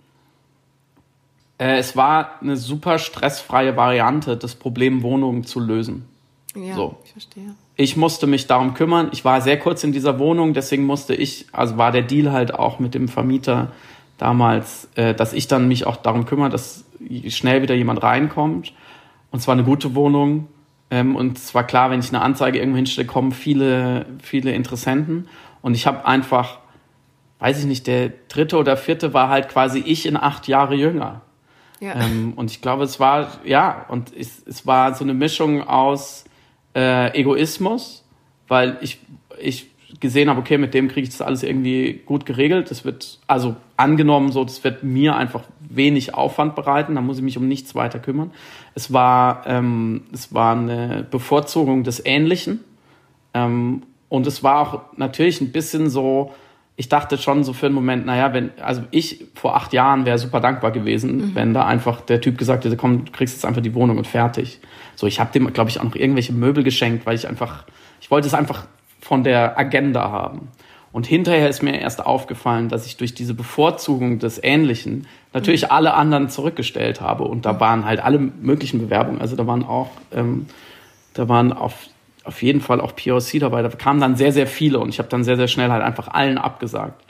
äh, es war eine super stressfreie Variante, das Problem Wohnungen zu lösen. Ja, so. Ich verstehe. Ich musste mich darum kümmern. Ich war sehr kurz in dieser Wohnung, deswegen musste ich, also war der Deal halt auch mit dem Vermieter damals, äh, dass ich dann mich auch darum kümmere, dass schnell wieder jemand reinkommt. Und zwar eine gute Wohnung. Ähm, und es war klar, wenn ich eine Anzeige irgendwo hinstelle, kommen viele, viele Interessenten. Und ich habe einfach, weiß ich nicht, der dritte oder vierte war halt quasi ich in acht Jahre jünger. Ja. Ähm, und ich glaube, es war, ja, und es, es war so eine Mischung aus äh, Egoismus, weil ich, ich gesehen habe, okay, mit dem kriege ich das alles irgendwie gut geregelt. Das wird, also angenommen so, das wird mir einfach wenig Aufwand bereiten, da muss ich mich um nichts weiter kümmern. Es war, ähm, es war eine Bevorzugung des Ähnlichen. Ähm, und es war auch natürlich ein bisschen so, ich dachte schon so für einen Moment, naja, wenn, also ich vor acht Jahren wäre super dankbar gewesen, mhm. wenn da einfach der Typ gesagt hätte, komm, du kriegst jetzt einfach die Wohnung und fertig. So, ich habe dem, glaube ich, auch noch irgendwelche Möbel geschenkt, weil ich einfach, ich wollte es einfach von der Agenda haben. Und hinterher ist mir erst aufgefallen, dass ich durch diese Bevorzugung des Ähnlichen natürlich mhm. alle anderen zurückgestellt habe. Und da waren halt alle möglichen Bewerbungen. Also da waren auch, ähm, da waren auf auf jeden Fall auch P O C dabei. Da kamen dann sehr, sehr viele und ich habe dann sehr, sehr schnell halt einfach allen abgesagt.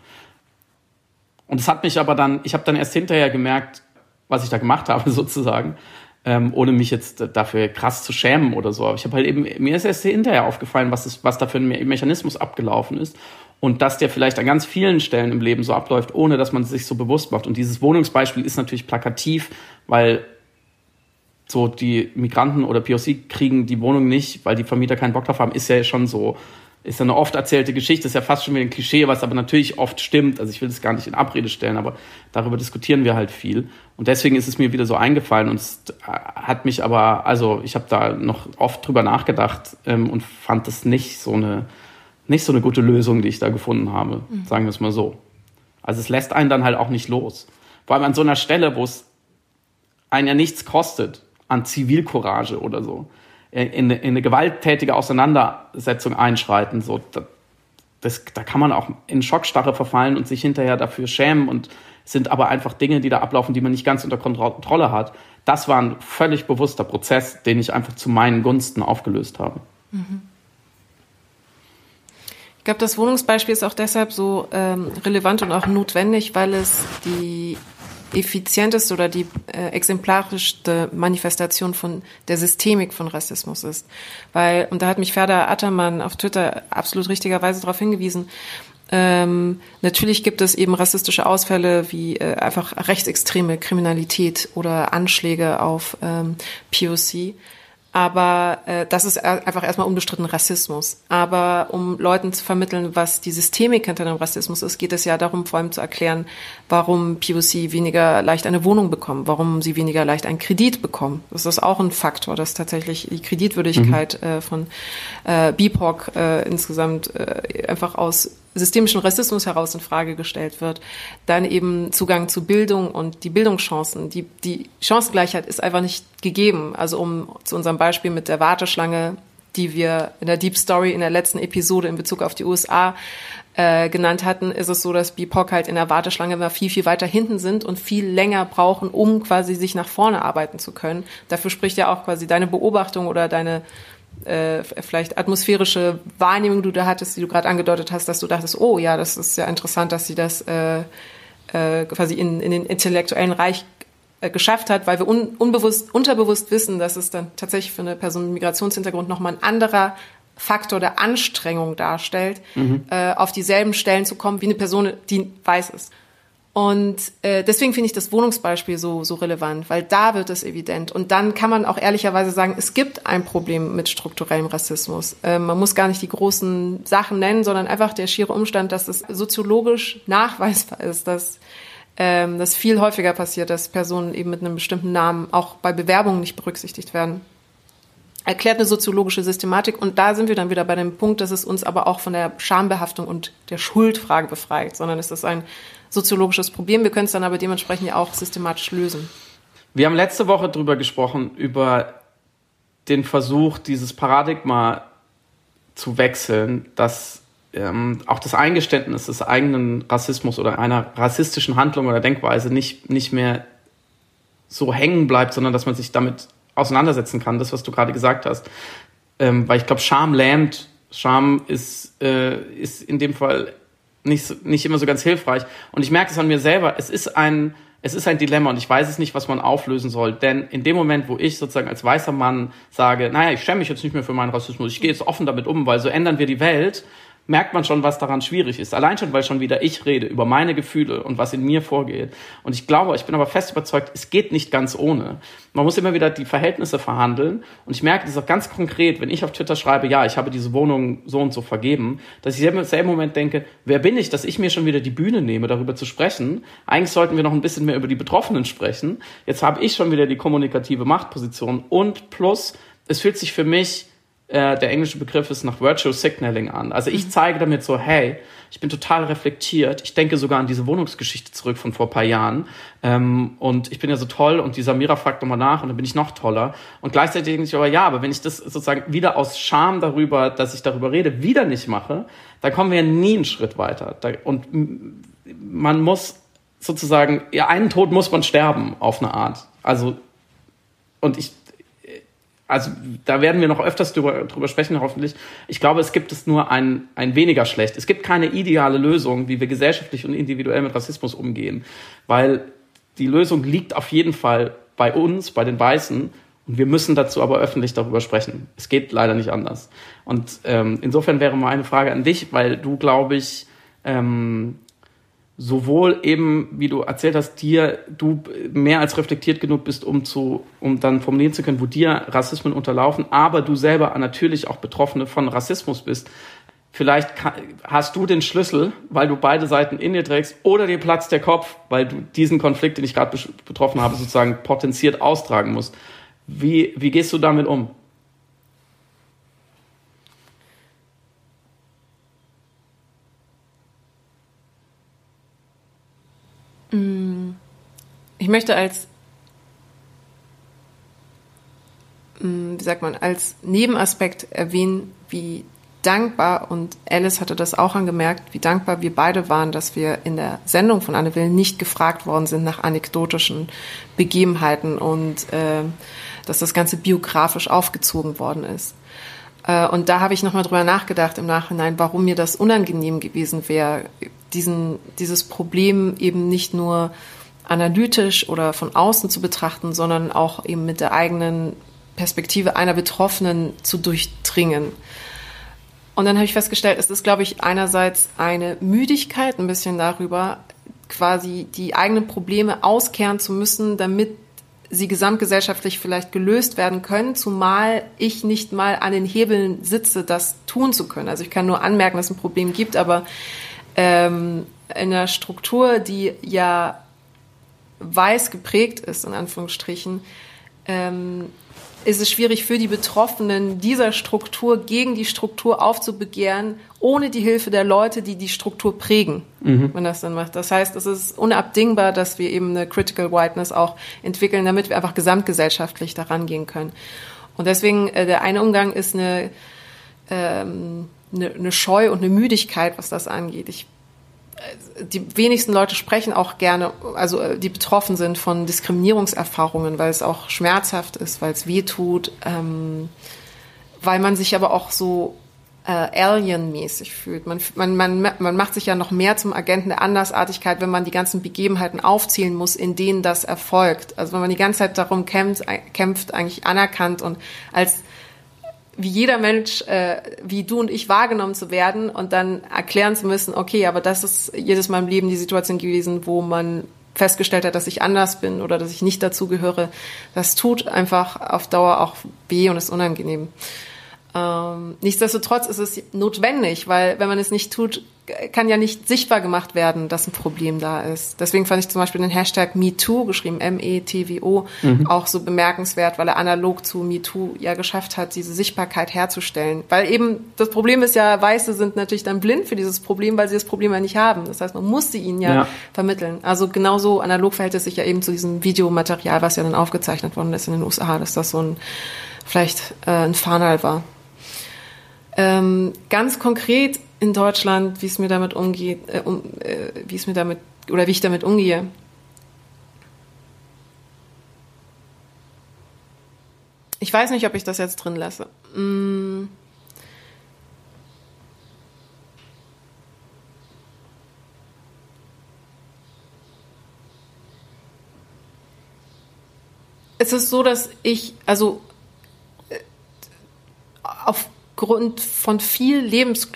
Und es hat mich aber dann, ich habe dann erst hinterher gemerkt, was ich da gemacht habe sozusagen, ähm, ohne mich jetzt dafür krass zu schämen oder so. Aber ich habe halt eben, mir ist erst hinterher aufgefallen, was, ist, was da für ein Mechanismus abgelaufen ist und dass der vielleicht an ganz vielen Stellen im Leben so abläuft, ohne dass man es sich so bewusst macht. Und dieses Wohnungsbeispiel ist natürlich plakativ, weil so die Migranten oder P O C kriegen die Wohnung nicht, weil die Vermieter keinen Bock drauf haben, ist ja schon so, ist ja eine oft erzählte Geschichte, ist ja fast schon wieder ein Klischee, was aber natürlich oft stimmt. Also ich will das gar nicht in Abrede stellen, aber darüber diskutieren wir halt viel. Und deswegen ist es mir wieder so eingefallen und es hat mich aber, also ich habe da noch oft drüber nachgedacht ähm, und fand das nicht so eine, nicht so eine gute Lösung, die ich da gefunden habe, mhm. sagen wir es mal so. Also es lässt einen dann halt auch nicht los. Vor allem an so einer Stelle, wo es einen ja nichts kostet, an Zivilcourage oder so, in, in eine gewalttätige Auseinandersetzung einschreiten. So, das, da kann man auch in Schockstarre verfallen und sich hinterher dafür schämen und sind aber einfach Dinge, die da ablaufen, die man nicht ganz unter Kontrolle hat. Das war ein völlig bewusster Prozess, den ich einfach zu meinen Gunsten aufgelöst habe. Mhm. Ich glaube, das Wohnungsbeispiel ist auch deshalb so ähm, relevant und auch notwendig, weil es die effizienteste oder die äh, exemplarischste Manifestation von der Systemik von Rassismus ist. Weil, und da hat mich Ferda Attermann auf Twitter absolut richtigerweise darauf hingewiesen, ähm, natürlich gibt es eben rassistische Ausfälle wie äh, einfach rechtsextreme Kriminalität oder Anschläge auf ähm, P O C. Aber äh, das ist einfach erstmal unbestritten Rassismus. Aber um Leuten zu vermitteln, was die Systemik hinter dem Rassismus ist, geht es ja darum, vor allem zu erklären, warum P O C weniger leicht eine Wohnung bekommen, warum sie weniger leicht einen Kredit bekommen. Das ist auch ein Faktor, dass tatsächlich die Kreditwürdigkeit mhm. äh, von äh, B I P O C äh, insgesamt äh, einfach aus systemischen Rassismus heraus in Frage gestellt wird. Dann eben Zugang zu Bildung und die Bildungschancen. Die, die Chancengleichheit ist einfach nicht gegeben. Also um zu unserem Beispiel mit der Warteschlange, die wir in der Deep Story in der letzten Episode in Bezug auf die U S A äh, genannt hatten, ist es so, dass B I P O C halt in der Warteschlange immer viel, viel weiter hinten sind und viel länger brauchen, um quasi sich nach vorne arbeiten zu können. Dafür spricht ja auch quasi deine Beobachtung oder deine Äh, vielleicht atmosphärische Wahrnehmung, die du da hattest, die du gerade angedeutet hast, dass du dachtest, oh ja, das ist ja interessant, dass sie das äh, äh, quasi in, in den intellektuellen Reich äh, geschafft hat, weil wir un, unbewusst, unterbewusst wissen, dass es dann tatsächlich für eine Person mit Migrationshintergrund nochmal ein anderer Faktor der Anstrengung darstellt, mhm. äh, auf dieselben Stellen zu kommen, wie eine Person, die weiß ist. Und äh, deswegen finde ich das Wohnungsbeispiel so so relevant, weil da wird es evident. Und dann kann man auch ehrlicherweise sagen, es gibt ein Problem mit strukturellem Rassismus. Äh, man muss gar nicht die großen Sachen nennen, sondern einfach der schiere Umstand, dass es soziologisch nachweisbar ist, dass ähm, das viel häufiger passiert, dass Personen eben mit einem bestimmten Namen auch bei Bewerbungen nicht berücksichtigt werden. Erklärt eine soziologische Systematik. Und da sind wir dann wieder bei dem Punkt, dass es uns aber auch von der Schambehaftung und der Schuldfrage befreit, sondern es ist ein soziologisches Problem. Wir können es dann aber dementsprechend ja auch systematisch lösen. Wir haben letzte Woche drüber gesprochen, über den Versuch, dieses Paradigma zu wechseln, dass ähm, auch das Eingeständnis des eigenen Rassismus oder einer rassistischen Handlung oder Denkweise nicht, nicht mehr so hängen bleibt, sondern dass man sich damit auseinandersetzen kann, das, was du gerade gesagt hast. Ähm, weil ich glaube, Scham lähmt. Scham ist, äh, ist in dem Fall nicht, nicht immer so ganz hilfreich. Und ich merke es an mir selber, es ist ein, es ist ein Dilemma und ich weiß es nicht, was man auflösen soll. Denn in dem Moment, wo ich sozusagen als weißer Mann sage, naja, ich schäme mich jetzt nicht mehr für meinen Rassismus, ich gehe jetzt offen damit um, weil so ändern wir die Welt, merkt man schon, was daran schwierig ist. Allein schon, weil schon wieder ich rede über meine Gefühle und was in mir vorgeht. Und ich glaube, ich bin aber fest überzeugt, es geht nicht ganz ohne. Man muss immer wieder die Verhältnisse verhandeln. Und ich merke das auch ganz konkret, wenn ich auf Twitter schreibe, ja, ich habe diese Wohnung so und so vergeben, dass ich im selben Moment denke, wer bin ich, dass ich mir schon wieder die Bühne nehme, darüber zu sprechen? Eigentlich sollten wir noch ein bisschen mehr über die Betroffenen sprechen. Jetzt habe ich schon wieder die kommunikative Machtposition. Und plus, es fühlt sich für mich, der englische Begriff ist nach Virtual Signaling an. Also ich zeige damit so, hey, ich bin total reflektiert. Ich denke sogar an diese Wohnungsgeschichte zurück von vor ein paar Jahren. Ähm, und ich bin ja so toll und die Samira fragt nochmal nach und dann bin ich noch toller. Und gleichzeitig denke ich aber, ja, aber wenn ich das sozusagen wieder aus Scham darüber, dass ich darüber rede, wieder nicht mache, dann kommen wir ja nie einen Schritt weiter. Und man muss sozusagen, ja, einen Tod muss man sterben auf eine Art. Also, und ich, Also da werden wir noch öfters drüber, drüber sprechen, hoffentlich. Ich glaube, es gibt es nur ein, ein weniger schlecht. Es gibt keine ideale Lösung, wie wir gesellschaftlich und individuell mit Rassismus umgehen. Weil die Lösung liegt auf jeden Fall bei uns, bei den Weißen. Und wir müssen dazu aber öffentlich darüber sprechen. Es geht leider nicht anders. Und ähm, insofern wäre mal eine Frage an dich, weil du, glaube ich, ähm, sowohl eben, wie du erzählt hast, dir, du mehr als reflektiert genug bist, um zu, um dann formulieren zu können, wo dir Rassismen unterlaufen, aber du selber natürlich auch Betroffene von Rassismus bist. Vielleicht kann, hast du den Schlüssel, weil du beide Seiten in dir trägst, oder dir platzt der Kopf, weil du diesen Konflikt, den ich gerade betroffen habe, sozusagen potenziert austragen musst. Wie, wie gehst du damit um? Ich möchte als, wie sagt man, als Nebenaspekt erwähnen, wie dankbar, und Alice hatte das auch angemerkt, wie dankbar wir beide waren, dass wir in der Sendung von Anne Will nicht gefragt worden sind nach anekdotischen Begebenheiten und äh, dass das Ganze biografisch aufgezogen worden ist. Äh, und da habe ich nochmal drüber nachgedacht im Nachhinein, warum mir das unangenehm gewesen wäre, diesen, dieses Problem eben nicht nur analytisch oder von außen zu betrachten, sondern auch eben mit der eigenen Perspektive einer Betroffenen zu durchdringen. Und dann habe ich festgestellt, es ist, glaube ich, einerseits eine Müdigkeit, ein bisschen darüber, quasi die eigenen Probleme auskehren zu müssen, damit sie gesamtgesellschaftlich vielleicht gelöst werden können, zumal ich nicht mal an den Hebeln sitze, das tun zu können. Also ich kann nur anmerken, dass es ein Problem gibt, aber ähm, in einer Struktur, die ja weiß geprägt ist, in Anführungsstrichen, ähm, ist es schwierig für die Betroffenen, dieser Struktur gegen die Struktur aufzubegehren, ohne die Hilfe der Leute, die die Struktur prägen, mhm. wenn das dann macht. Das heißt, es ist unabdingbar, dass wir eben eine Critical Whiteness auch entwickeln, damit wir einfach gesamtgesellschaftlich daran gehen können. Und deswegen, äh, der eine Umgang ist eine, ähm, eine, eine Scheu und eine Müdigkeit, was das angeht. Ich Die wenigsten Leute sprechen auch gerne, also die betroffen sind von Diskriminierungserfahrungen, weil es auch schmerzhaft ist, weil es weh tut, ähm, weil man sich aber auch so äh, alienmäßig fühlt. Man, man, man, man macht sich ja noch mehr zum Agenten der Andersartigkeit, wenn man die ganzen Begebenheiten aufzählen muss, in denen das erfolgt. Also wenn man die ganze Zeit darum kämpft, kämpft eigentlich anerkannt und als wie jeder Mensch, äh, wie du und ich wahrgenommen zu werden und dann erklären zu müssen, okay, aber das ist jedes Mal im Leben die Situation gewesen, wo man festgestellt hat, dass ich anders bin oder dass ich nicht dazugehöre. Das tut einfach auf Dauer auch weh und ist unangenehm. Ähm, nichtsdestotrotz ist es notwendig, weil wenn man es nicht tut, kann ja nicht sichtbar gemacht werden, dass ein Problem da ist. Deswegen fand ich zum Beispiel den Hashtag MeToo, geschrieben M E T W O, mhm. auch so bemerkenswert, weil er analog zu MeToo ja geschafft hat, diese Sichtbarkeit herzustellen. Weil eben das Problem ist ja, Weiße sind natürlich dann blind für dieses Problem, weil sie das Problem ja nicht haben. Das heißt, man musste ihnen ja, ja. vermitteln. Also genauso analog verhält es sich ja eben zu diesem Videomaterial, was ja dann aufgezeichnet worden ist in den U S A, dass das so ein, vielleicht äh, ein Fanal war. Ähm, ganz konkret in Deutschland, wie es mir damit umgeht, äh, um, äh, wie es mir damit oder wie ich damit umgehe. Ich weiß nicht, ob ich das jetzt drin lasse. Mm. Es ist so, dass ich, also äh, auf Grund von viel Lebensglück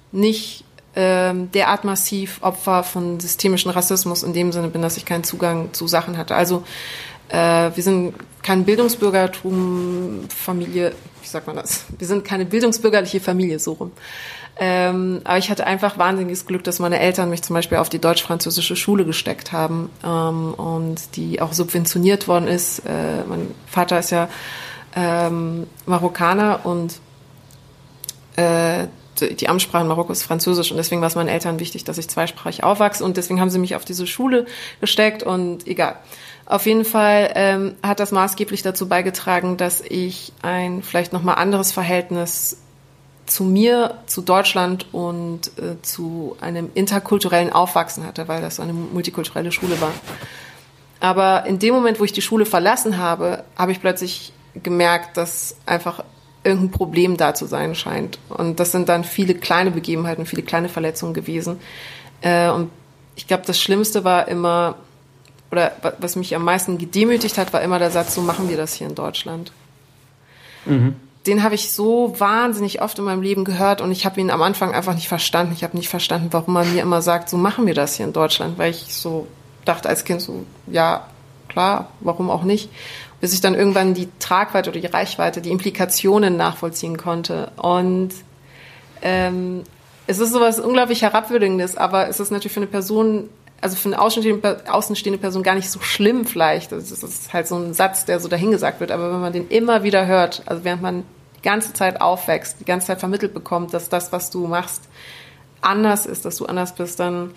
nicht ähm, derart massiv Opfer von systemischen Rassismus in dem Sinne bin, dass ich keinen Zugang zu Sachen hatte. Also äh, wir sind kein Bildungsbürgertum, Familie, wie sagt man das? Wir sind keine bildungsbürgerliche Familie, so rum. Ähm, aber ich hatte einfach wahnsinniges Glück, dass meine Eltern mich zum Beispiel auf die deutsch-französische Schule gesteckt haben ähm, und die auch subventioniert worden ist. Äh, mein Vater ist ja ähm, Marokkaner und äh, die Amtssprache in Marokko ist Französisch und deswegen war es meinen Eltern wichtig, dass ich zweisprachig aufwachse und deswegen haben sie mich auf diese Schule gesteckt und egal. Auf jeden Fall ähm, hat das maßgeblich dazu beigetragen, dass ich ein vielleicht nochmal anderes Verhältnis zu mir, zu Deutschland und äh, zu einem interkulturellen Aufwachsen hatte, weil das so eine multikulturelle Schule war. Aber in dem Moment, wo ich die Schule verlassen habe, habe ich plötzlich gemerkt, dass einfach irgendein Problem da zu sein scheint. Und das sind dann viele kleine Begebenheiten, viele kleine Verletzungen gewesen. Äh, und ich glaube, das Schlimmste war immer, oder was mich am meisten gedemütigt hat, war immer der Satz, so machen wir das hier in Deutschland. Mhm. Den habe ich so wahnsinnig oft in meinem Leben gehört und ich habe ihn am Anfang einfach nicht verstanden. Ich habe nicht verstanden, warum man mir immer sagt, so machen wir das hier in Deutschland, weil ich so dachte als Kind so, ja, klar, warum auch nicht? Bis ich dann irgendwann die Tragweite oder die Reichweite, die Implikationen nachvollziehen konnte. Und ähm, es ist sowas unglaublich Herabwürdigendes, aber es ist natürlich für eine Person, also für eine außenstehende, außenstehende Person gar nicht so schlimm vielleicht. Das ist halt so ein Satz, der so dahingesagt wird. Aber wenn man den immer wieder hört, also während man die ganze Zeit aufwächst, die ganze Zeit vermittelt bekommt, dass das, was du machst, anders ist, dass du anders bist, dann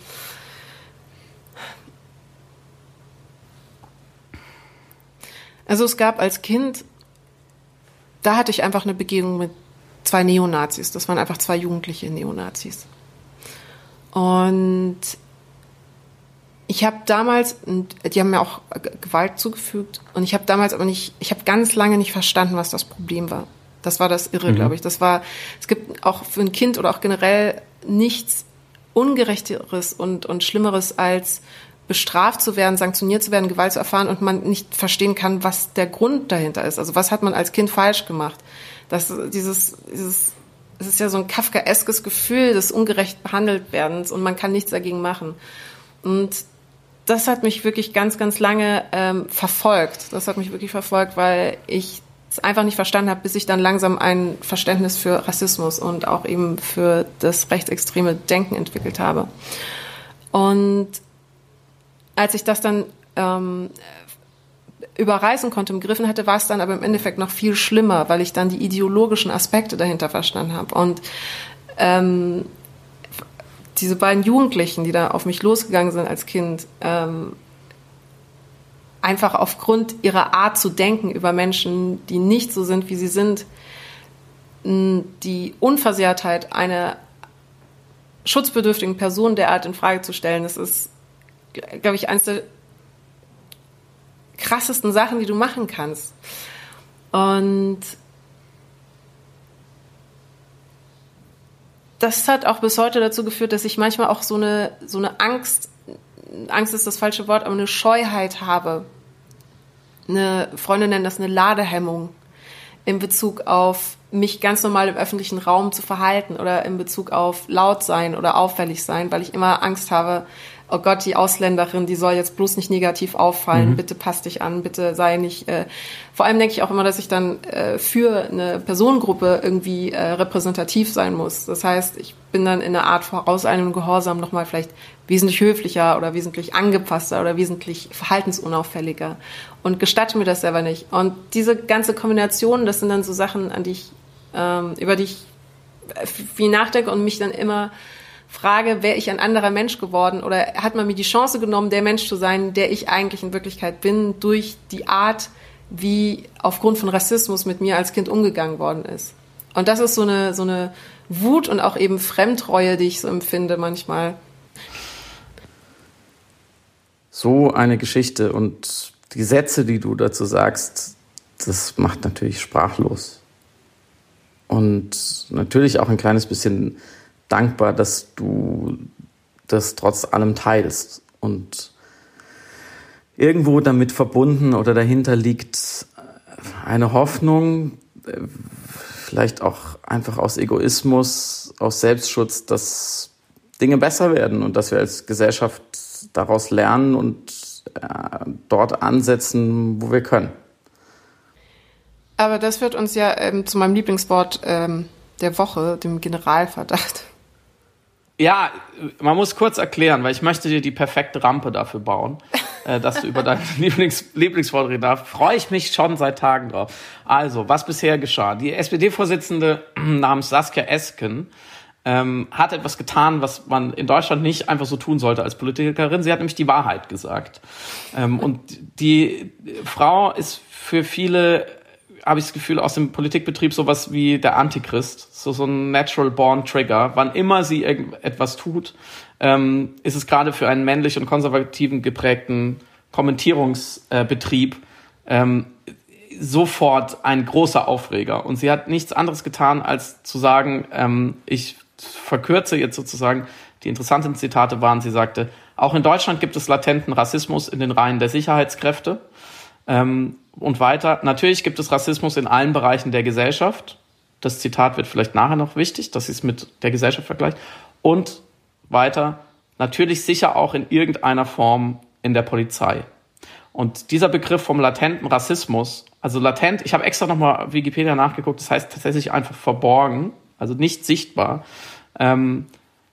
also es gab als Kind, da hatte ich einfach eine Begegnung mit zwei Neonazis. Das waren einfach zwei jugendliche Neonazis. Und ich habe damals, die haben mir auch Gewalt zugefügt, und ich habe damals aber nicht, ich habe ganz lange nicht verstanden, was das Problem war. Das war das Irre, mhm. glaube ich. Das war, es gibt auch für ein Kind oder auch generell nichts Ungerechteres und, und Schlimmeres als bestraft zu werden, sanktioniert zu werden, Gewalt zu erfahren und man nicht verstehen kann, was der Grund dahinter ist. Also was hat man als Kind falsch gemacht? Das, dieses, dieses, es ist ja so ein kafkaeskes Gefühl des ungerecht behandelt werdens und man kann nichts dagegen machen. Und das hat mich wirklich ganz, ganz lange ähm, verfolgt. Das hat mich wirklich verfolgt, weil ich es einfach nicht verstanden habe, bis ich dann langsam ein Verständnis für Rassismus und auch eben für das rechtsextreme Denken entwickelt habe. Und als ich das dann ähm, überreißen konnte, begriffen hatte, war es dann aber im Endeffekt noch viel schlimmer, weil ich dann die ideologischen Aspekte dahinter verstanden habe. Und ähm, diese beiden Jugendlichen, die da auf mich losgegangen sind als Kind, ähm, einfach aufgrund ihrer Art zu denken über Menschen, die nicht so sind, wie sie sind, die Unversehrtheit einer schutzbedürftigen Person derart in Frage zu stellen, das ist, glaube ich, eines der krassesten Sachen, die du machen kannst. Und das hat auch bis heute dazu geführt, dass ich manchmal auch so eine, so eine Angst, Angst ist das falsche Wort, aber eine Scheuheit habe. Eine Freunde nennen das eine Ladehemmung in Bezug auf mich ganz normal im öffentlichen Raum zu verhalten oder in Bezug auf laut sein oder auffällig sein, weil ich immer Angst habe, oh Gott, die Ausländerin, die soll jetzt bloß nicht negativ auffallen, mhm. bitte passt dich an, bitte sei nicht, äh, vor allem denke ich auch immer, dass ich dann äh, für eine Personengruppe irgendwie äh, repräsentativ sein muss. Das heißt, ich bin dann in einer Art vorauseilendem Gehorsam nochmal vielleicht wesentlich höflicher oder wesentlich angepasster oder wesentlich verhaltensunauffälliger und gestatte mir das selber nicht. Und diese ganze Kombination, das sind dann so Sachen, an die ich, ähm, über die ich viel nachdenke und mich dann immer frage, wäre ich ein anderer Mensch geworden oder hat man mir die Chance genommen, der Mensch zu sein, der ich eigentlich in Wirklichkeit bin, durch die Art, wie aufgrund von Rassismus mit mir als Kind umgegangen worden ist. Und das ist so eine, so eine Wut und auch eben Fremdreue, die ich so empfinde manchmal. So eine Geschichte und die Sätze, die du dazu sagst, das macht natürlich sprachlos. Und natürlich auch ein kleines bisschen dankbar, dass du das trotz allem teilst. Und irgendwo damit verbunden oder dahinter liegt eine Hoffnung, vielleicht auch einfach aus Egoismus, aus Selbstschutz, dass Dinge besser werden und dass wir als Gesellschaft daraus lernen und äh, dort ansetzen, wo wir können. Aber das führt uns ja ähm, zu meinem Lieblingswort ähm, der Woche, dem Generalverdacht. Ja, man muss kurz erklären, weil ich möchte dir die perfekte Rampe dafür bauen, äh, dass du über dein Lieblings- Lieblingswort reden darfst. Freue ich mich schon seit Tagen drauf. Also, was bisher geschah? Die S P D-Vorsitzende namens Saskia Esken ähm, hat etwas getan, was man in Deutschland nicht einfach so tun sollte als Politikerin. Sie hat nämlich die Wahrheit gesagt. Ähm, und die Frau ist für viele, habe ich das Gefühl, aus dem Politikbetrieb sowas wie der Antichrist, so so ein Natural Born Trigger. Wann immer sie irgendetwas tut, ähm, ist es gerade für einen männlich und konservativen geprägten Kommentierungsbetrieb ähm, sofort ein großer Aufreger. Und sie hat nichts anderes getan, als zu sagen, ähm, ich verkürze jetzt sozusagen, die interessanten Zitate waren, sie sagte, auch in Deutschland gibt es latenten Rassismus in den Reihen der Sicherheitskräfte. Ähm, und weiter, natürlich gibt es Rassismus in allen Bereichen der Gesellschaft. Das Zitat wird vielleicht nachher noch wichtig, dass sie es mit der Gesellschaft vergleicht. Und weiter, natürlich sicher auch in irgendeiner Form in der Polizei. Und dieser Begriff vom latenten Rassismus, also latent, ich habe extra nochmal Wikipedia nachgeguckt, das heißt tatsächlich einfach verborgen, also nicht sichtbar. Ähm,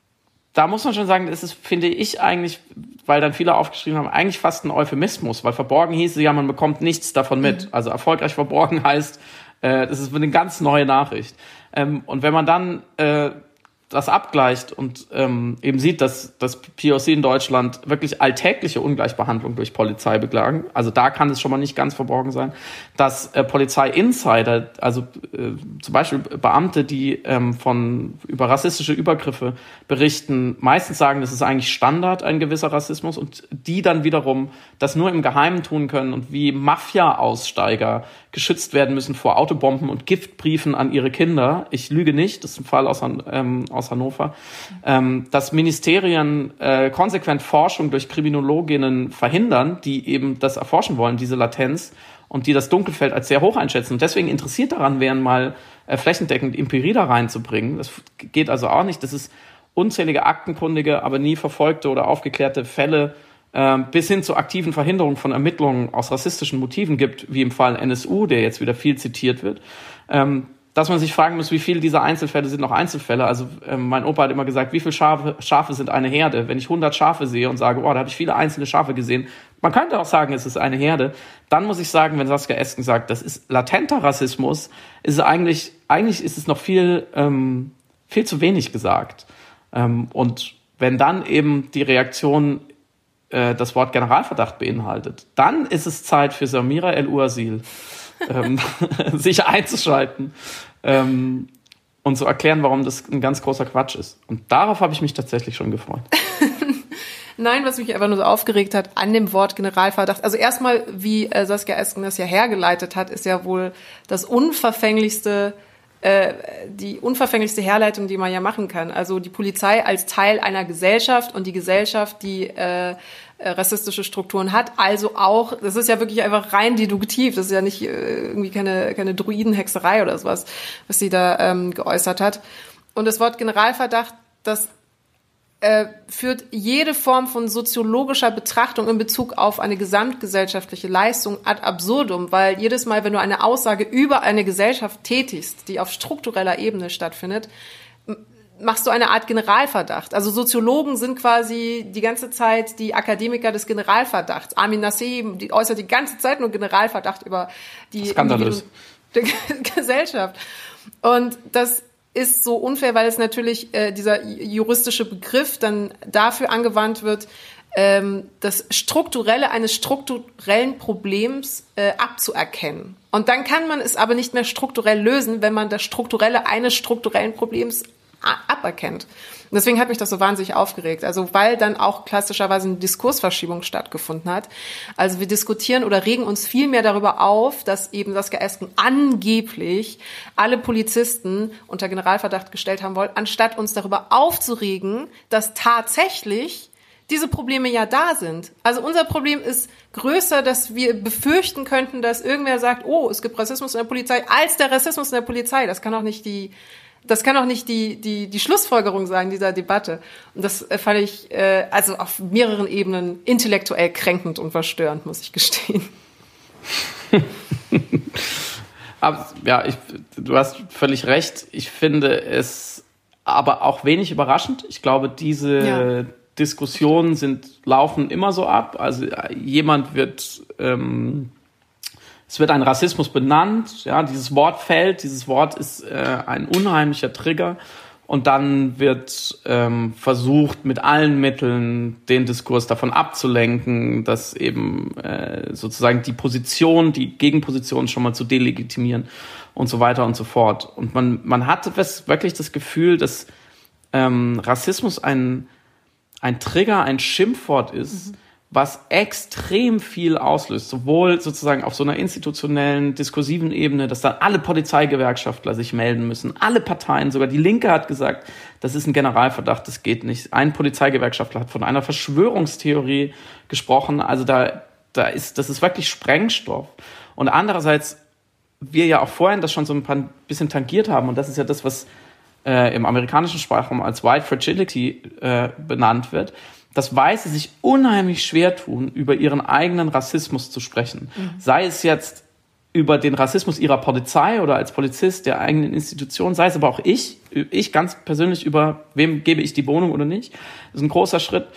da muss man schon sagen, das ist, finde ich eigentlich, weil dann viele aufgeschrieben haben, eigentlich fast ein Euphemismus, weil verborgen hieße ja, man bekommt nichts davon mit. Mhm. Also erfolgreich verborgen heißt, äh, das ist eine ganz neue Nachricht. Ähm, und wenn man dann äh, das abgleicht und ähm, eben sieht, dass das P O C in Deutschland wirklich alltägliche Ungleichbehandlung durch Polizei beklagen, also da kann es schon mal nicht ganz verborgen sein, dass äh, Polizei-Insider, also äh, zum Beispiel Beamte, die ähm, von über rassistische Übergriffe berichten, meistens sagen, das ist eigentlich Standard, ein gewisser Rassismus, und die dann wiederum das nur im Geheimen tun können und wie Mafia-Aussteiger geschützt werden müssen vor Autobomben und Giftbriefen an ihre Kinder. Ich lüge nicht, das ist ein Fall aus, ähm, aus Hannover. Ähm, dass Ministerien äh, konsequent Forschung durch Kriminologinnen verhindern, die eben das erforschen wollen, diese Latenz, und die das Dunkelfeld als sehr hoch einschätzen und deswegen interessiert daran wären, mal äh, flächendeckend Empirie da reinzubringen. Das geht also auch nicht. Das ist unzählige aktenkundige, aber nie verfolgte oder aufgeklärte Fälle bis hin zur aktiven Verhinderung von Ermittlungen aus rassistischen Motiven gibt, wie im Fall N S U, der jetzt wieder viel zitiert wird, ähm, dass man sich fragen muss, wie viele dieser Einzelfälle sind noch Einzelfälle. Also ähm, mein Opa hat immer gesagt, wie viele Schafe, Schafe sind eine Herde? Wenn ich hundert Schafe sehe und sage, oh, da habe ich viele einzelne Schafe gesehen, man könnte auch sagen, es ist eine Herde, dann muss ich sagen, wenn Saskia Esken sagt, das ist latenter Rassismus, ist es eigentlich, eigentlich ist es noch viel, ähm, viel zu wenig gesagt. Ähm, und wenn dann eben die Reaktion das Wort Generalverdacht beinhaltet, dann ist es Zeit für Samira El-Ouasil, ähm, sich einzuschalten ähm, und zu erklären, warum das ein ganz großer Quatsch ist. Und darauf habe ich mich tatsächlich schon gefreut. Nein, was mich einfach nur so aufgeregt hat an dem Wort Generalverdacht. Also erstmal, wie äh, Saskia Esken das ja hergeleitet hat, ist ja wohl das unverfänglichste äh, die unverfänglichste Herleitung, die man ja machen kann. Also die Polizei als Teil einer Gesellschaft und die Gesellschaft, die äh, rassistische Strukturen hat, also auch, das ist ja wirklich einfach rein deduktiv, das ist ja nicht äh, irgendwie keine keine Druidenhexerei oder sowas, was sie da ähm, geäußert hat. Und das Wort Generalverdacht, das äh, führt jede Form von soziologischer Betrachtung in Bezug auf eine gesamtgesellschaftliche Leistung ad absurdum, weil jedes Mal, wenn du eine Aussage über eine Gesellschaft tätigst, die auf struktureller Ebene stattfindet, machst du eine Art Generalverdacht. Also Soziologen sind quasi die ganze Zeit die Akademiker des Generalverdachts. Armin Nassé die äußert die ganze Zeit nur Generalverdacht über die Skandalös. der Gesellschaft. Und das ist so unfair, weil es natürlich äh, dieser juristische Begriff dann dafür angewandt wird, ähm, das Strukturelle eines strukturellen Problems äh, abzuerkennen. Und dann kann man es aber nicht mehr strukturell lösen, wenn man das Strukturelle eines strukturellen Problems aberkennt. Und deswegen hat mich das so wahnsinnig aufgeregt. Also weil dann auch klassischerweise eine Diskursverschiebung stattgefunden hat. Also wir diskutieren oder regen uns viel mehr darüber auf, dass eben Saskia Esken angeblich alle Polizisten unter Generalverdacht gestellt haben wollen, anstatt uns darüber aufzuregen, dass tatsächlich diese Probleme ja da sind. Also unser Problem ist größer, dass wir befürchten könnten, dass irgendwer sagt, oh, es gibt Rassismus in der Polizei, als der Rassismus in der Polizei. Das kann auch nicht die, das kann auch nicht die, die, die Schlussfolgerung sein dieser Debatte. Und das fand ich, äh, also auf mehreren Ebenen intellektuell kränkend und verstörend, muss ich gestehen. Aber, ja, ich, du hast völlig recht. Ich finde es aber auch wenig überraschend. Ich glaube, diese ja. Diskussionen sind, laufen immer so ab. Also jemand wird, ähm, es wird ein Rassismus benannt, ja, dieses Wort fällt, dieses Wort ist äh, ein unheimlicher Trigger. Und dann wird ähm, versucht, mit allen Mitteln den Diskurs davon abzulenken, dass eben äh, sozusagen die Position, die Gegenposition schon mal zu delegitimieren und so weiter und so fort. Und man man hat wirklich das Gefühl, dass ähm, Rassismus ein ein Trigger, ein Schimpfwort ist, mhm. was extrem viel auslöst, sowohl sozusagen auf so einer institutionellen, diskursiven Ebene, dass dann alle Polizeigewerkschaftler sich melden müssen, alle Parteien, sogar die Linke hat gesagt, das ist ein Generalverdacht, das geht nicht. Ein Polizeigewerkschaftler hat von einer Verschwörungstheorie gesprochen, also da, da ist, das ist wirklich Sprengstoff. Und andererseits, wir ja auch vorhin das schon so ein paar, bisschen tangiert haben, und das ist ja das, was äh, im amerikanischen Sprachraum als White Fragility äh, benannt wird, dass Weiße sich unheimlich schwer tun, über ihren eigenen Rassismus zu sprechen. Mhm. Sei es jetzt über den Rassismus ihrer Polizei oder als Polizist der eigenen Institution, sei es aber auch ich, ich ganz persönlich über, wem gebe ich die Wohnung oder nicht. Das ist ein großer Schritt.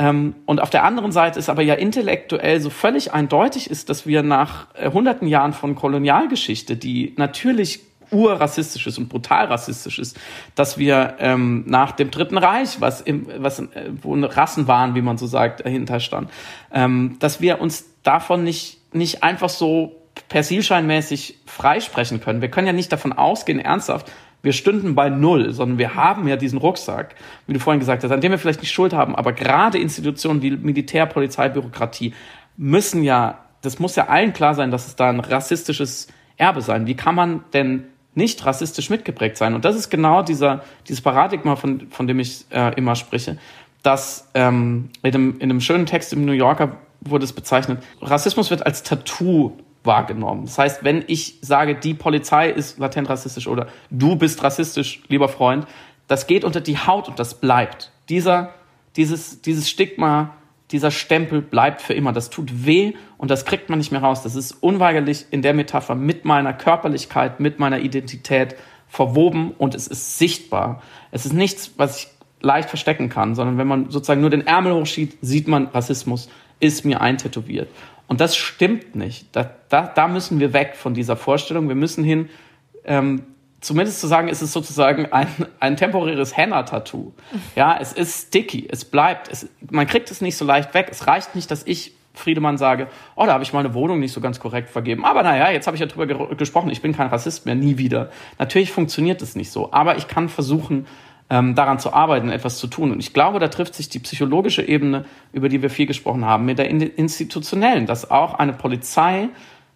Und auf der anderen Seite ist aber ja intellektuell so völlig eindeutig ist, dass wir nach hunderten Jahren von Kolonialgeschichte, die natürlich urrassistisch ist und brutal rassistisch ist, dass wir ähm, nach dem Dritten Reich, was, im, was äh, wo Rassen waren, wie man so sagt, dahinter stand, ähm, dass wir uns davon nicht nicht einfach so persilscheinmäßig freisprechen können. Wir können ja nicht davon ausgehen, ernsthaft, wir stünden bei Null, sondern wir haben ja diesen Rucksack, wie du vorhin gesagt hast, an dem wir vielleicht nicht Schuld haben, aber gerade Institutionen wie Militär, Polizei, Bürokratie müssen ja, das muss ja allen klar sein, dass es da ein rassistisches Erbe sein. Wie kann man denn nicht rassistisch mitgeprägt sein? Und das ist genau dieser dieses Paradigma, von von dem ich äh, immer spreche, dass ähm, in, einem, in einem schönen Text im New Yorker wurde es bezeichnet, Rassismus wird als Tattoo wahrgenommen. Das heißt, wenn ich sage, die Polizei ist latent rassistisch oder du bist rassistisch, lieber Freund, das geht unter die Haut und das bleibt. Dieser, dieses, dieses Stigma, dieser Stempel bleibt für immer. Das tut weh und das kriegt man nicht mehr raus. Das ist unweigerlich in der Metapher mit meiner Körperlichkeit, mit meiner Identität verwoben und es ist sichtbar. Es ist nichts, was ich leicht verstecken kann, sondern wenn man sozusagen nur den Ärmel hochschiebt, sieht man, Rassismus ist mir eintätowiert. Und das stimmt nicht. Da, da, da müssen wir weg von dieser Vorstellung. Wir müssen hin, ähm, zumindest zu sagen, es ist sozusagen ein, ein temporäres Henna-Tattoo. Ja, es ist sticky, es bleibt, es, man kriegt es nicht so leicht weg. Es reicht nicht, dass ich, Friedemann, sage, oh, da habe ich meine Wohnung nicht so ganz korrekt vergeben. Aber naja, jetzt habe ich ja drüber ge- gesprochen, ich bin kein Rassist mehr, nie wieder. Natürlich funktioniert es nicht so, aber ich kann versuchen, ähm, daran zu arbeiten, etwas zu tun. Und ich glaube, da trifft sich die psychologische Ebene, über die wir viel gesprochen haben, mit der institutionellen, dass auch eine Polizei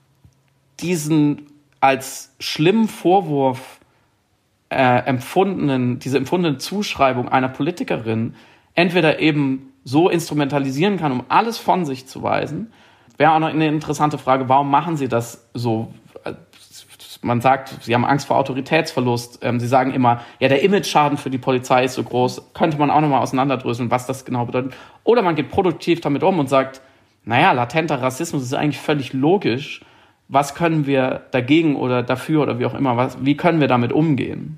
diesen als schlimmen Vorwurf äh, empfundenen, diese empfundene Zuschreibung einer Politikerin entweder eben so instrumentalisieren kann, um alles von sich zu weisen. Wäre auch noch eine interessante Frage, warum machen sie das so? Man sagt, sie haben Angst vor Autoritätsverlust. Ähm, sie sagen immer, ja, der Image-Schaden für die Polizei ist so groß. Könnte man auch nochmal auseinanderdröseln, was das genau bedeutet. Oder man geht produktiv damit um und sagt, naja, latenter Rassismus ist eigentlich völlig logisch. Was können wir dagegen oder dafür oder wie auch immer, was, wie können wir damit umgehen?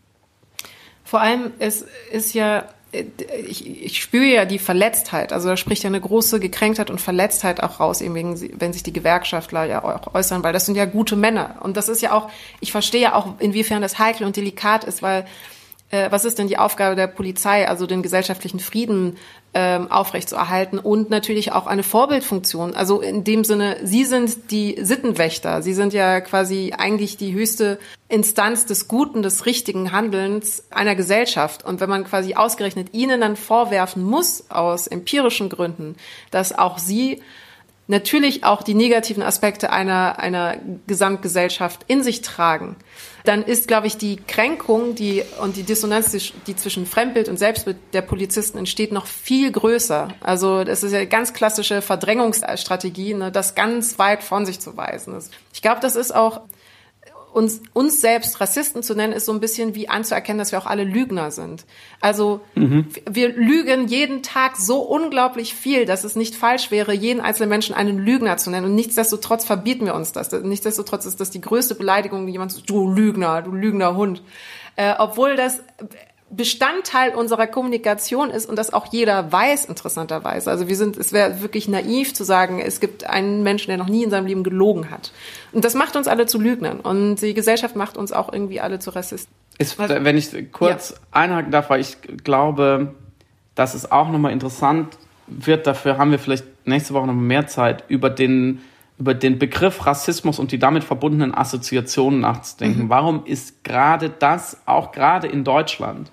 Vor allem, es ist ja, ich, ich spüre ja die Verletztheit, also da spricht ja eine große Gekränktheit und Verletztheit auch raus, eben wegen, wenn sich die Gewerkschaftler ja auch äußern, weil das sind ja gute Männer. Und das ist ja auch, ich verstehe ja auch, inwiefern das heikel und delikat ist, weil äh, was ist denn die Aufgabe der Polizei, also den gesellschaftlichen Frieden ähm, aufrechtzuerhalten und natürlich auch eine Vorbildfunktion. Also in dem Sinne, Sie sind die Sittenwächter. Sie sind ja quasi eigentlich die höchste Instanz des guten, des richtigen Handelns einer Gesellschaft. Und wenn man quasi ausgerechnet Ihnen dann vorwerfen muss, aus empirischen Gründen, dass auch Sie natürlich auch die negativen Aspekte einer, einer Gesamtgesellschaft in sich tragen, dann ist, glaube ich, die Kränkung die, und die Dissonanz, die zwischen Fremdbild und Selbstbild der Polizisten entsteht, noch viel größer. Also das ist ja eine ganz klassische Verdrängungsstrategie, ne, das ganz weit von sich zu weisen. Ich glaube, das ist auch, uns, uns selbst Rassisten zu nennen, ist so ein bisschen wie anzuerkennen, dass wir auch alle Lügner sind. Also mhm. wir lügen jeden Tag so unglaublich viel, dass es nicht falsch wäre, jeden einzelnen Menschen einen Lügner zu nennen. Und nichtsdestotrotz verbieten wir uns das. Nichtsdestotrotz ist das die größte Beleidigung, jemand sagt, du Lügner, du lügner Hund. Äh, obwohl das Bestandteil unserer Kommunikation ist und das auch jeder weiß, interessanterweise. Also wir sind, es wäre wirklich naiv zu sagen, es gibt einen Menschen, der noch nie in seinem Leben gelogen hat. Und das macht uns alle zu Lügnern. Und die Gesellschaft macht uns auch irgendwie alle zu Rassisten. Ist, wenn ich kurz ja. einhaken darf, weil ich glaube, dass es auch nochmal interessant wird, dafür haben wir vielleicht nächste Woche noch mehr Zeit, über den über den Begriff Rassismus und die damit verbundenen Assoziationen nachzudenken. Mhm. Warum ist gerade das, auch gerade in Deutschland,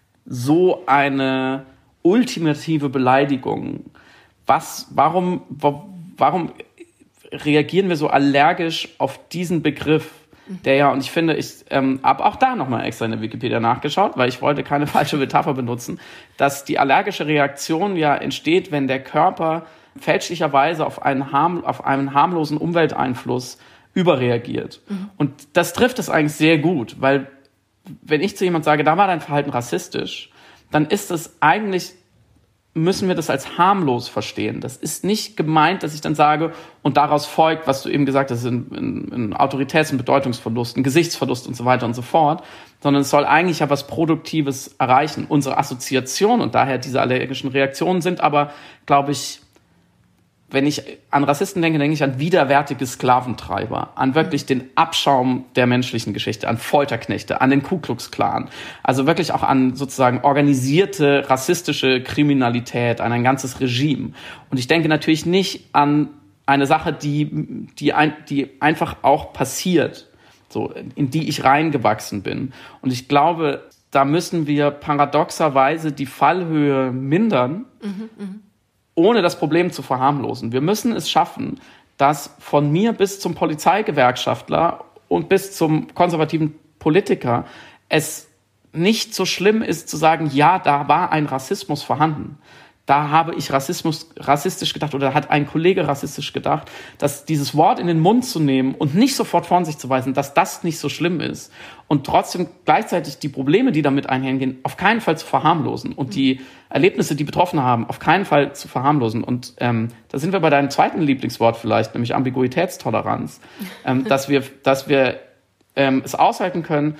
so eine ultimative Beleidigung? Was, warum, warum reagieren wir so allergisch auf diesen Begriff, der ja, und ich finde, ich ähm, habe auch da nochmal extra in der Wikipedia nachgeschaut, weil ich wollte keine falsche Metapher benutzen, dass die allergische Reaktion ja entsteht, wenn der Körper fälschlicherweise auf einen, harm, auf einen harmlosen Umwelteinfluss überreagiert. Mhm. Und das trifft es eigentlich sehr gut, weil wenn ich zu jemand sage, da war dein Verhalten rassistisch, dann ist es eigentlich, müssen wir das als harmlos verstehen. Das ist nicht gemeint, dass ich dann sage, und daraus folgt, was du eben gesagt hast, ein, ein, ein Autoritäts- und Bedeutungsverlust, ein Gesichtsverlust und so weiter und so fort, sondern es soll eigentlich ja was Produktives erreichen. Unsere Assoziation und daher diese allergischen Reaktionen sind aber, glaube ich, wenn ich an Rassisten denke, denke ich an widerwärtige Sklaventreiber, an wirklich den Abschaum der menschlichen Geschichte, an Folterknechte, an den Ku Klux Klan. Also wirklich auch an sozusagen organisierte rassistische Kriminalität, an ein ganzes Regime. Und ich denke natürlich nicht an eine Sache, die, die, ein, die einfach auch passiert, so, in die ich reingewachsen bin. Und ich glaube, da müssen wir paradoxerweise die Fallhöhe mindern, mhm, mh. ohne das Problem zu verharmlosen. Wir müssen es schaffen, dass von mir bis zum Polizeigewerkschaftler und bis zum konservativen Politiker es nicht so schlimm ist zu sagen, ja, da war ein Rassismus vorhanden. Da habe ich Rassismus rassistisch gedacht oder hat ein Kollege rassistisch gedacht, dass dieses Wort in den Mund zu nehmen und nicht sofort von sich zu weisen, dass das nicht so schlimm ist und trotzdem gleichzeitig die Probleme, die damit einhergehen, auf keinen Fall zu verharmlosen und die Erlebnisse, die Betroffene haben, auf keinen Fall zu verharmlosen. Und ähm, da sind wir bei deinem zweiten Lieblingswort vielleicht, nämlich Ambiguitätstoleranz, ähm, dass wir, dass wir ähm, es aushalten können,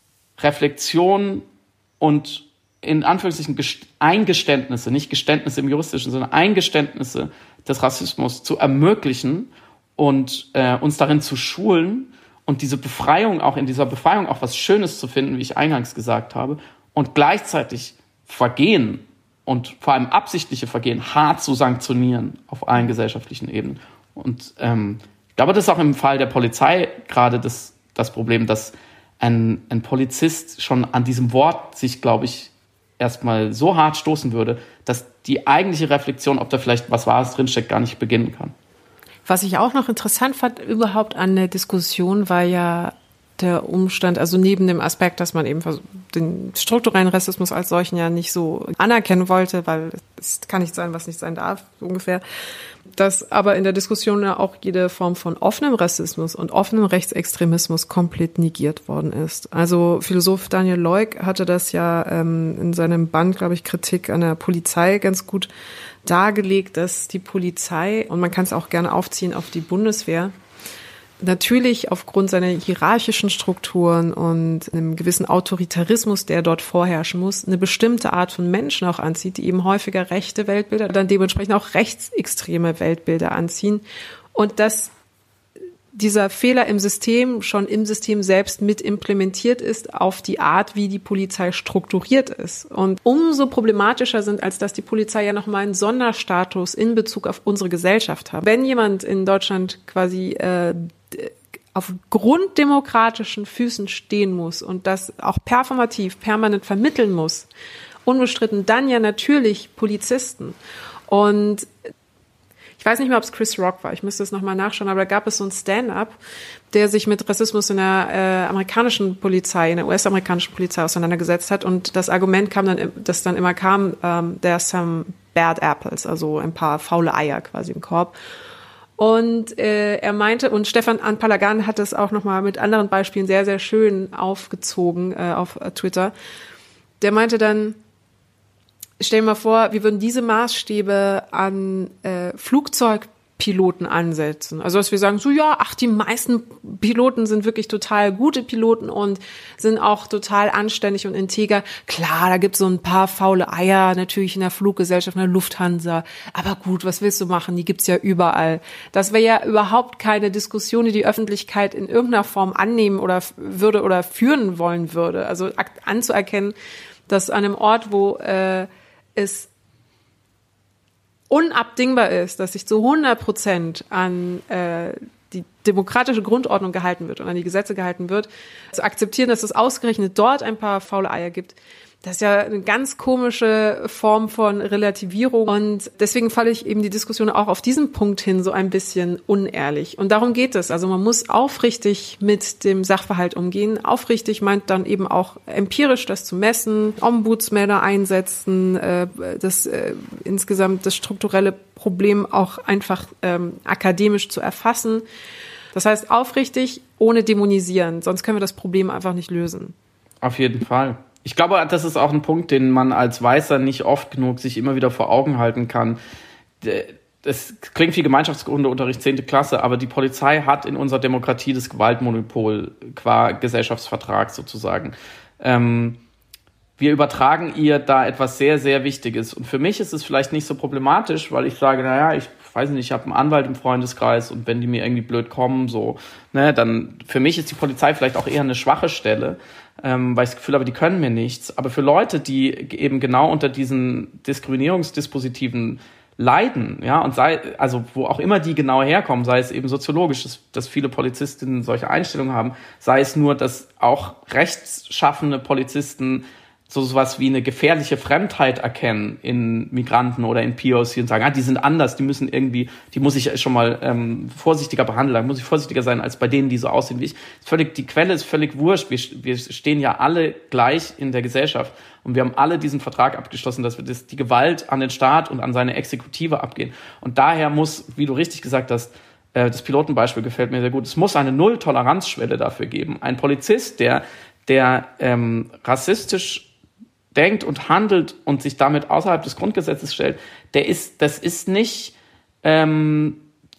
Reflexion und in Anführungszeichen Eingeständnisse, nicht Geständnisse im Juristischen, sondern Eingeständnisse des Rassismus zu ermöglichen und äh, uns darin zu schulen und diese Befreiung, auch in dieser Befreiung auch was Schönes zu finden, wie ich eingangs gesagt habe, und gleichzeitig Vergehen und vor allem absichtliche Vergehen hart zu sanktionieren auf allen gesellschaftlichen Ebenen. Und ähm, ich glaube, das ist auch im Fall der Polizei gerade das, das Problem, dass ein, ein Polizist schon an diesem Wort sich, glaube ich, erstmal so hart stoßen würde, dass die eigentliche Reflexion, ob da vielleicht was Wahres drinsteckt, gar nicht beginnen kann. Was ich auch noch interessant fand überhaupt an der Diskussion, war ja der Umstand, also neben dem Aspekt, dass man eben den strukturellen Rassismus als solchen ja nicht so anerkennen wollte, weil es kann nicht sein, was nicht sein darf, so ungefähr, dass aber in der Diskussion ja auch jede Form von offenem Rassismus und offenem Rechtsextremismus komplett negiert worden ist. Also Philosoph Daniel Leuk hatte das ja ähm, in seinem Band, glaube ich, Kritik an der Polizei ganz gut dargelegt, dass die Polizei, und man kann es auch gerne aufziehen auf die Bundeswehr, natürlich aufgrund seiner hierarchischen Strukturen und einem gewissen Autoritarismus, der dort vorherrschen muss, eine bestimmte Art von Menschen auch anzieht, die eben häufiger rechte Weltbilder, dann dementsprechend auch rechtsextreme Weltbilder anziehen. Und dass dieser Fehler im System schon im System selbst mit implementiert ist auf die Art, wie die Polizei strukturiert ist. Und umso problematischer sind, als dass die Polizei ja nochmal einen Sonderstatus in Bezug auf unsere Gesellschaft hat. Wenn jemand in Deutschland quasi äh, auf grunddemokratischen Füßen stehen muss und das auch performativ, permanent vermitteln muss, unbestritten dann ja natürlich Polizisten. Und ich weiß nicht mehr, ob es Chris Rock war, ich müsste es nochmal nachschauen, aber da gab es so ein Stand-up, der sich mit Rassismus in der äh, amerikanischen Polizei, in der U S-amerikanischen Polizei auseinandergesetzt hat. Und das Argument kam dann, das dann immer kam, ähm, there are some bad apples, also ein paar faule Eier quasi im Korb. Und äh, er meinte, und Stefan Anpalagan hat es auch nochmal mit anderen Beispielen sehr, sehr schön aufgezogen äh, auf Twitter. Der meinte dann, stell dir mal vor, wir würden diese Maßstäbe an äh, Flugzeugpiloten ansetzen. Also dass wir sagen, so ja, ach, die meisten Piloten sind wirklich total gute Piloten und sind auch total anständig und integer. Klar, da gibt's so ein paar faule Eier natürlich in der Fluggesellschaft, in der Lufthansa. Aber gut, was willst du machen? Die gibt's ja überall. Das wäre ja überhaupt keine Diskussion, die die Öffentlichkeit in irgendeiner Form annehmen oder würde oder führen wollen würde. Also anzuerkennen, dass an einem Ort, wo äh, es unabdingbar ist, dass sich zu hundert Prozent an äh, die demokratische Grundordnung gehalten wird und an die Gesetze gehalten wird, zu akzeptieren, dass es ausgerechnet dort ein paar faule Eier gibt. Das ist ja eine ganz komische Form von Relativierung und deswegen falle ich eben die Diskussion auch auf diesen Punkt hin so ein bisschen unehrlich. Und darum geht es. Also man muss aufrichtig mit dem Sachverhalt umgehen. Aufrichtig meint dann eben auch empirisch das zu messen, Ombudsmänner einsetzen, äh, das äh, insgesamt das strukturelle Problem auch einfach ähm, akademisch zu erfassen. Das heißt aufrichtig, ohne dämonisieren, sonst können wir das Problem einfach nicht lösen. Auf jeden Fall. Ich glaube, das ist auch ein Punkt, den man als Weißer nicht oft genug sich immer wieder vor Augen halten kann. Das klingt wie Gemeinschaftskundeunterricht zehnte Klasse, aber die Polizei hat in unserer Demokratie das Gewaltmonopol qua Gesellschaftsvertrag sozusagen. Ähm, wir übertragen ihr da etwas sehr, sehr Wichtiges. Und für mich ist es vielleicht nicht so problematisch, weil ich sage, naja, ich weiß nicht, ich habe einen Anwalt im Freundeskreis und wenn die mir irgendwie blöd kommen, so, ne, dann für mich ist die Polizei vielleicht auch eher eine schwache Stelle, ähm, weil ich das Gefühl habe, die können mir nichts. Aber für Leute, die eben genau unter diesen Diskriminierungsdispositiven leiden, ja, und sei, also wo auch immer die genau herkommen, sei es eben soziologisch, dass, dass viele Polizistinnen solche Einstellungen haben, sei es nur, dass auch rechtsschaffende Polizisten so sowas wie eine gefährliche Fremdheit erkennen in Migranten oder in P O C und sagen, ah, die sind anders, die müssen irgendwie, die muss ich schon mal ähm, vorsichtiger behandeln, da muss ich vorsichtiger sein als bei denen, die so aussehen wie ich. Völlig, die Quelle ist völlig wurscht. Wir, wir stehen ja alle gleich in der Gesellschaft und wir haben alle diesen Vertrag abgeschlossen, dass wir das, die Gewalt an den Staat und an seine Exekutive abgehen. Und daher muss, wie du richtig gesagt hast, äh, das Pilotenbeispiel gefällt mir sehr gut, es muss eine Null-Toleranz-Schwelle dafür geben. Ein Polizist, der, der ähm, rassistisch denkt und handelt und sich damit außerhalb des Grundgesetzes stellt, der ist, das ist nicht ähm,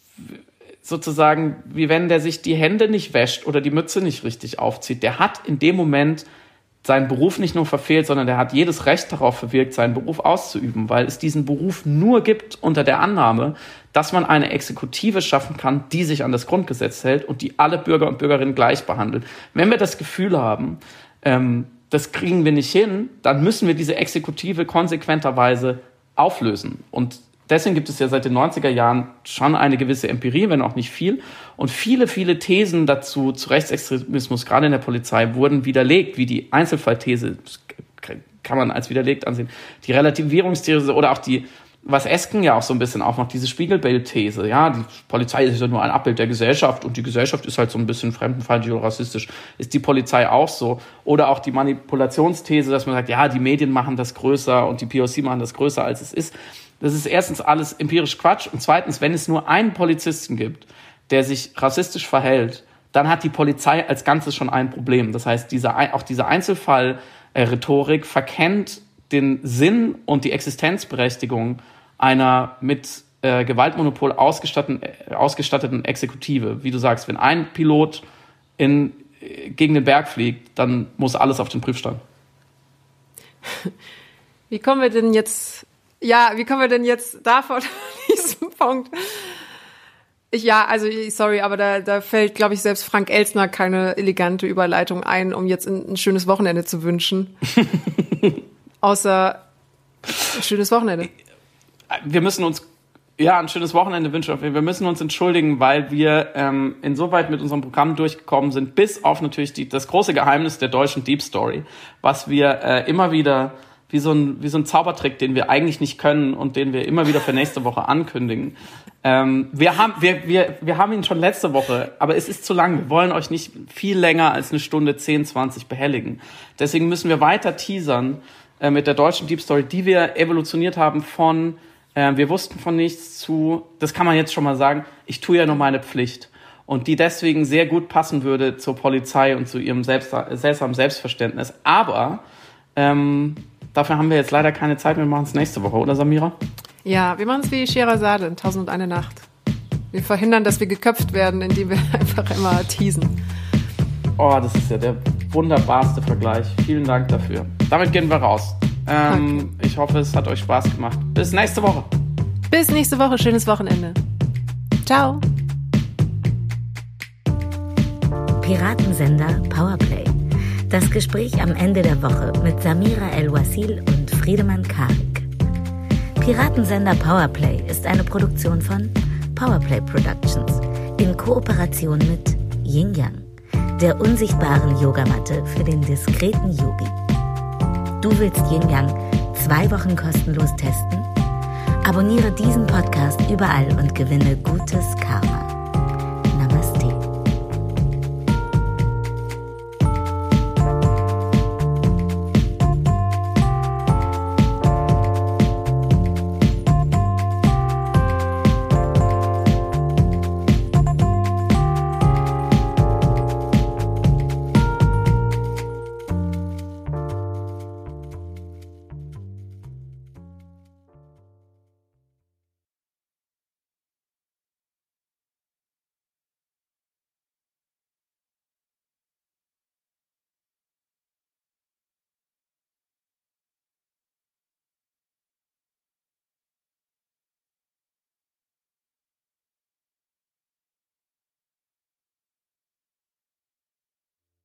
sozusagen, wie wenn der sich die Hände nicht wäscht oder die Mütze nicht richtig aufzieht. Der hat in dem Moment seinen Beruf nicht nur verfehlt, sondern der hat jedes Recht darauf verwirkt, seinen Beruf auszuüben, weil es diesen Beruf nur gibt unter der Annahme, dass man eine Exekutive schaffen kann, die sich an das Grundgesetz hält und die alle Bürger und Bürgerinnen gleich behandelt. Wenn wir das Gefühl haben, ähm, das kriegen wir nicht hin, dann müssen wir diese Exekutive konsequenterweise auflösen. Und deswegen gibt es ja seit den neunziger Jahren schon eine gewisse Empirie, wenn auch nicht viel. Und viele, viele Thesen dazu, zu Rechtsextremismus, gerade in der Polizei, wurden widerlegt, wie die Einzelfallthese, kann man als widerlegt ansehen, die Relativierungsthese oder auch die, was Esken ja auch so ein bisschen aufmacht, diese Spiegelbild-These, ja, die Polizei ist ja nur ein Abbild der Gesellschaft und die Gesellschaft ist halt so ein bisschen fremdenfeindlich oder rassistisch. Ist die Polizei auch so? Oder auch die Manipulationsthese, dass man sagt, ja, die Medien machen das größer und die P O C machen das größer, als es ist. Das ist erstens alles empirisch Quatsch und zweitens, wenn es nur einen Polizisten gibt, der sich rassistisch verhält, dann hat die Polizei als Ganzes schon ein Problem. Das heißt, diese, auch diese Einzelfall-Rhetorik verkennt den Sinn und die Existenzberechtigung einer mit äh, Gewaltmonopol ausgestatteten, äh, ausgestatteten Exekutive. Wie du sagst, wenn ein Pilot in, äh, gegen den Berg fliegt, dann muss alles auf den Prüfstand. Wie kommen wir denn jetzt, ja, wie kommen wir denn jetzt davon an diesem Punkt? Ich, ja, also sorry, aber da, da fällt, glaube ich, selbst Frank Elstner keine elegante Überleitung ein, um jetzt ein, ein schönes Wochenende zu wünschen. Außer ein schönes Wochenende. Wir müssen uns, ja, ein schönes Wochenende wünschen. Wir müssen uns entschuldigen, weil wir ähm, insoweit mit unserem Programm durchgekommen sind, bis auf natürlich die, das große Geheimnis der deutschen Deep Story, was wir äh, immer wieder wie so ein, wie so ein Zaubertrick, den wir eigentlich nicht können und den wir immer wieder für nächste Woche ankündigen. Ähm, wir haben, wir, wir, wir haben ihn schon letzte Woche, aber es ist zu lang. Wir wollen euch nicht viel länger als eine Stunde zehn, zwanzig behelligen. Deswegen müssen wir weiter teasern äh, mit der deutschen Deep Story, die wir evolutioniert haben von, äh, wir wussten von nichts zu, das kann man jetzt schon mal sagen, ich tue ja nur meine Pflicht. Und die deswegen sehr gut passen würde zur Polizei und zu ihrem selbst, seltsamen Selbstverständnis. Aber ähm, dafür haben wir jetzt leider keine Zeit mehr, wir machen es nächste Woche, oder Samira? Ja, wir machen es wie Scheherazade in Tausend und eine Nacht. Wir verhindern, dass wir geköpft werden, indem wir einfach immer teasen. Oh, das ist ja der wunderbarste Vergleich. Vielen Dank dafür. Damit gehen wir raus. Ähm, okay. Ich hoffe, es hat euch Spaß gemacht. Bis nächste Woche. Bis nächste Woche. Schönes Wochenende. Ciao. Piratensender Powerplay. Das Gespräch am Ende der Woche mit Samira El-Wasil und Friedemann Karik. Piratensender Powerplay ist eine Produktion von Powerplay Productions in Kooperation mit Yin Yang, der unsichtbaren Yogamatte für den diskreten Yogi. Du willst Yin Yang zwei Wochen kostenlos testen? Abonniere diesen Podcast überall und gewinne gutes Karma.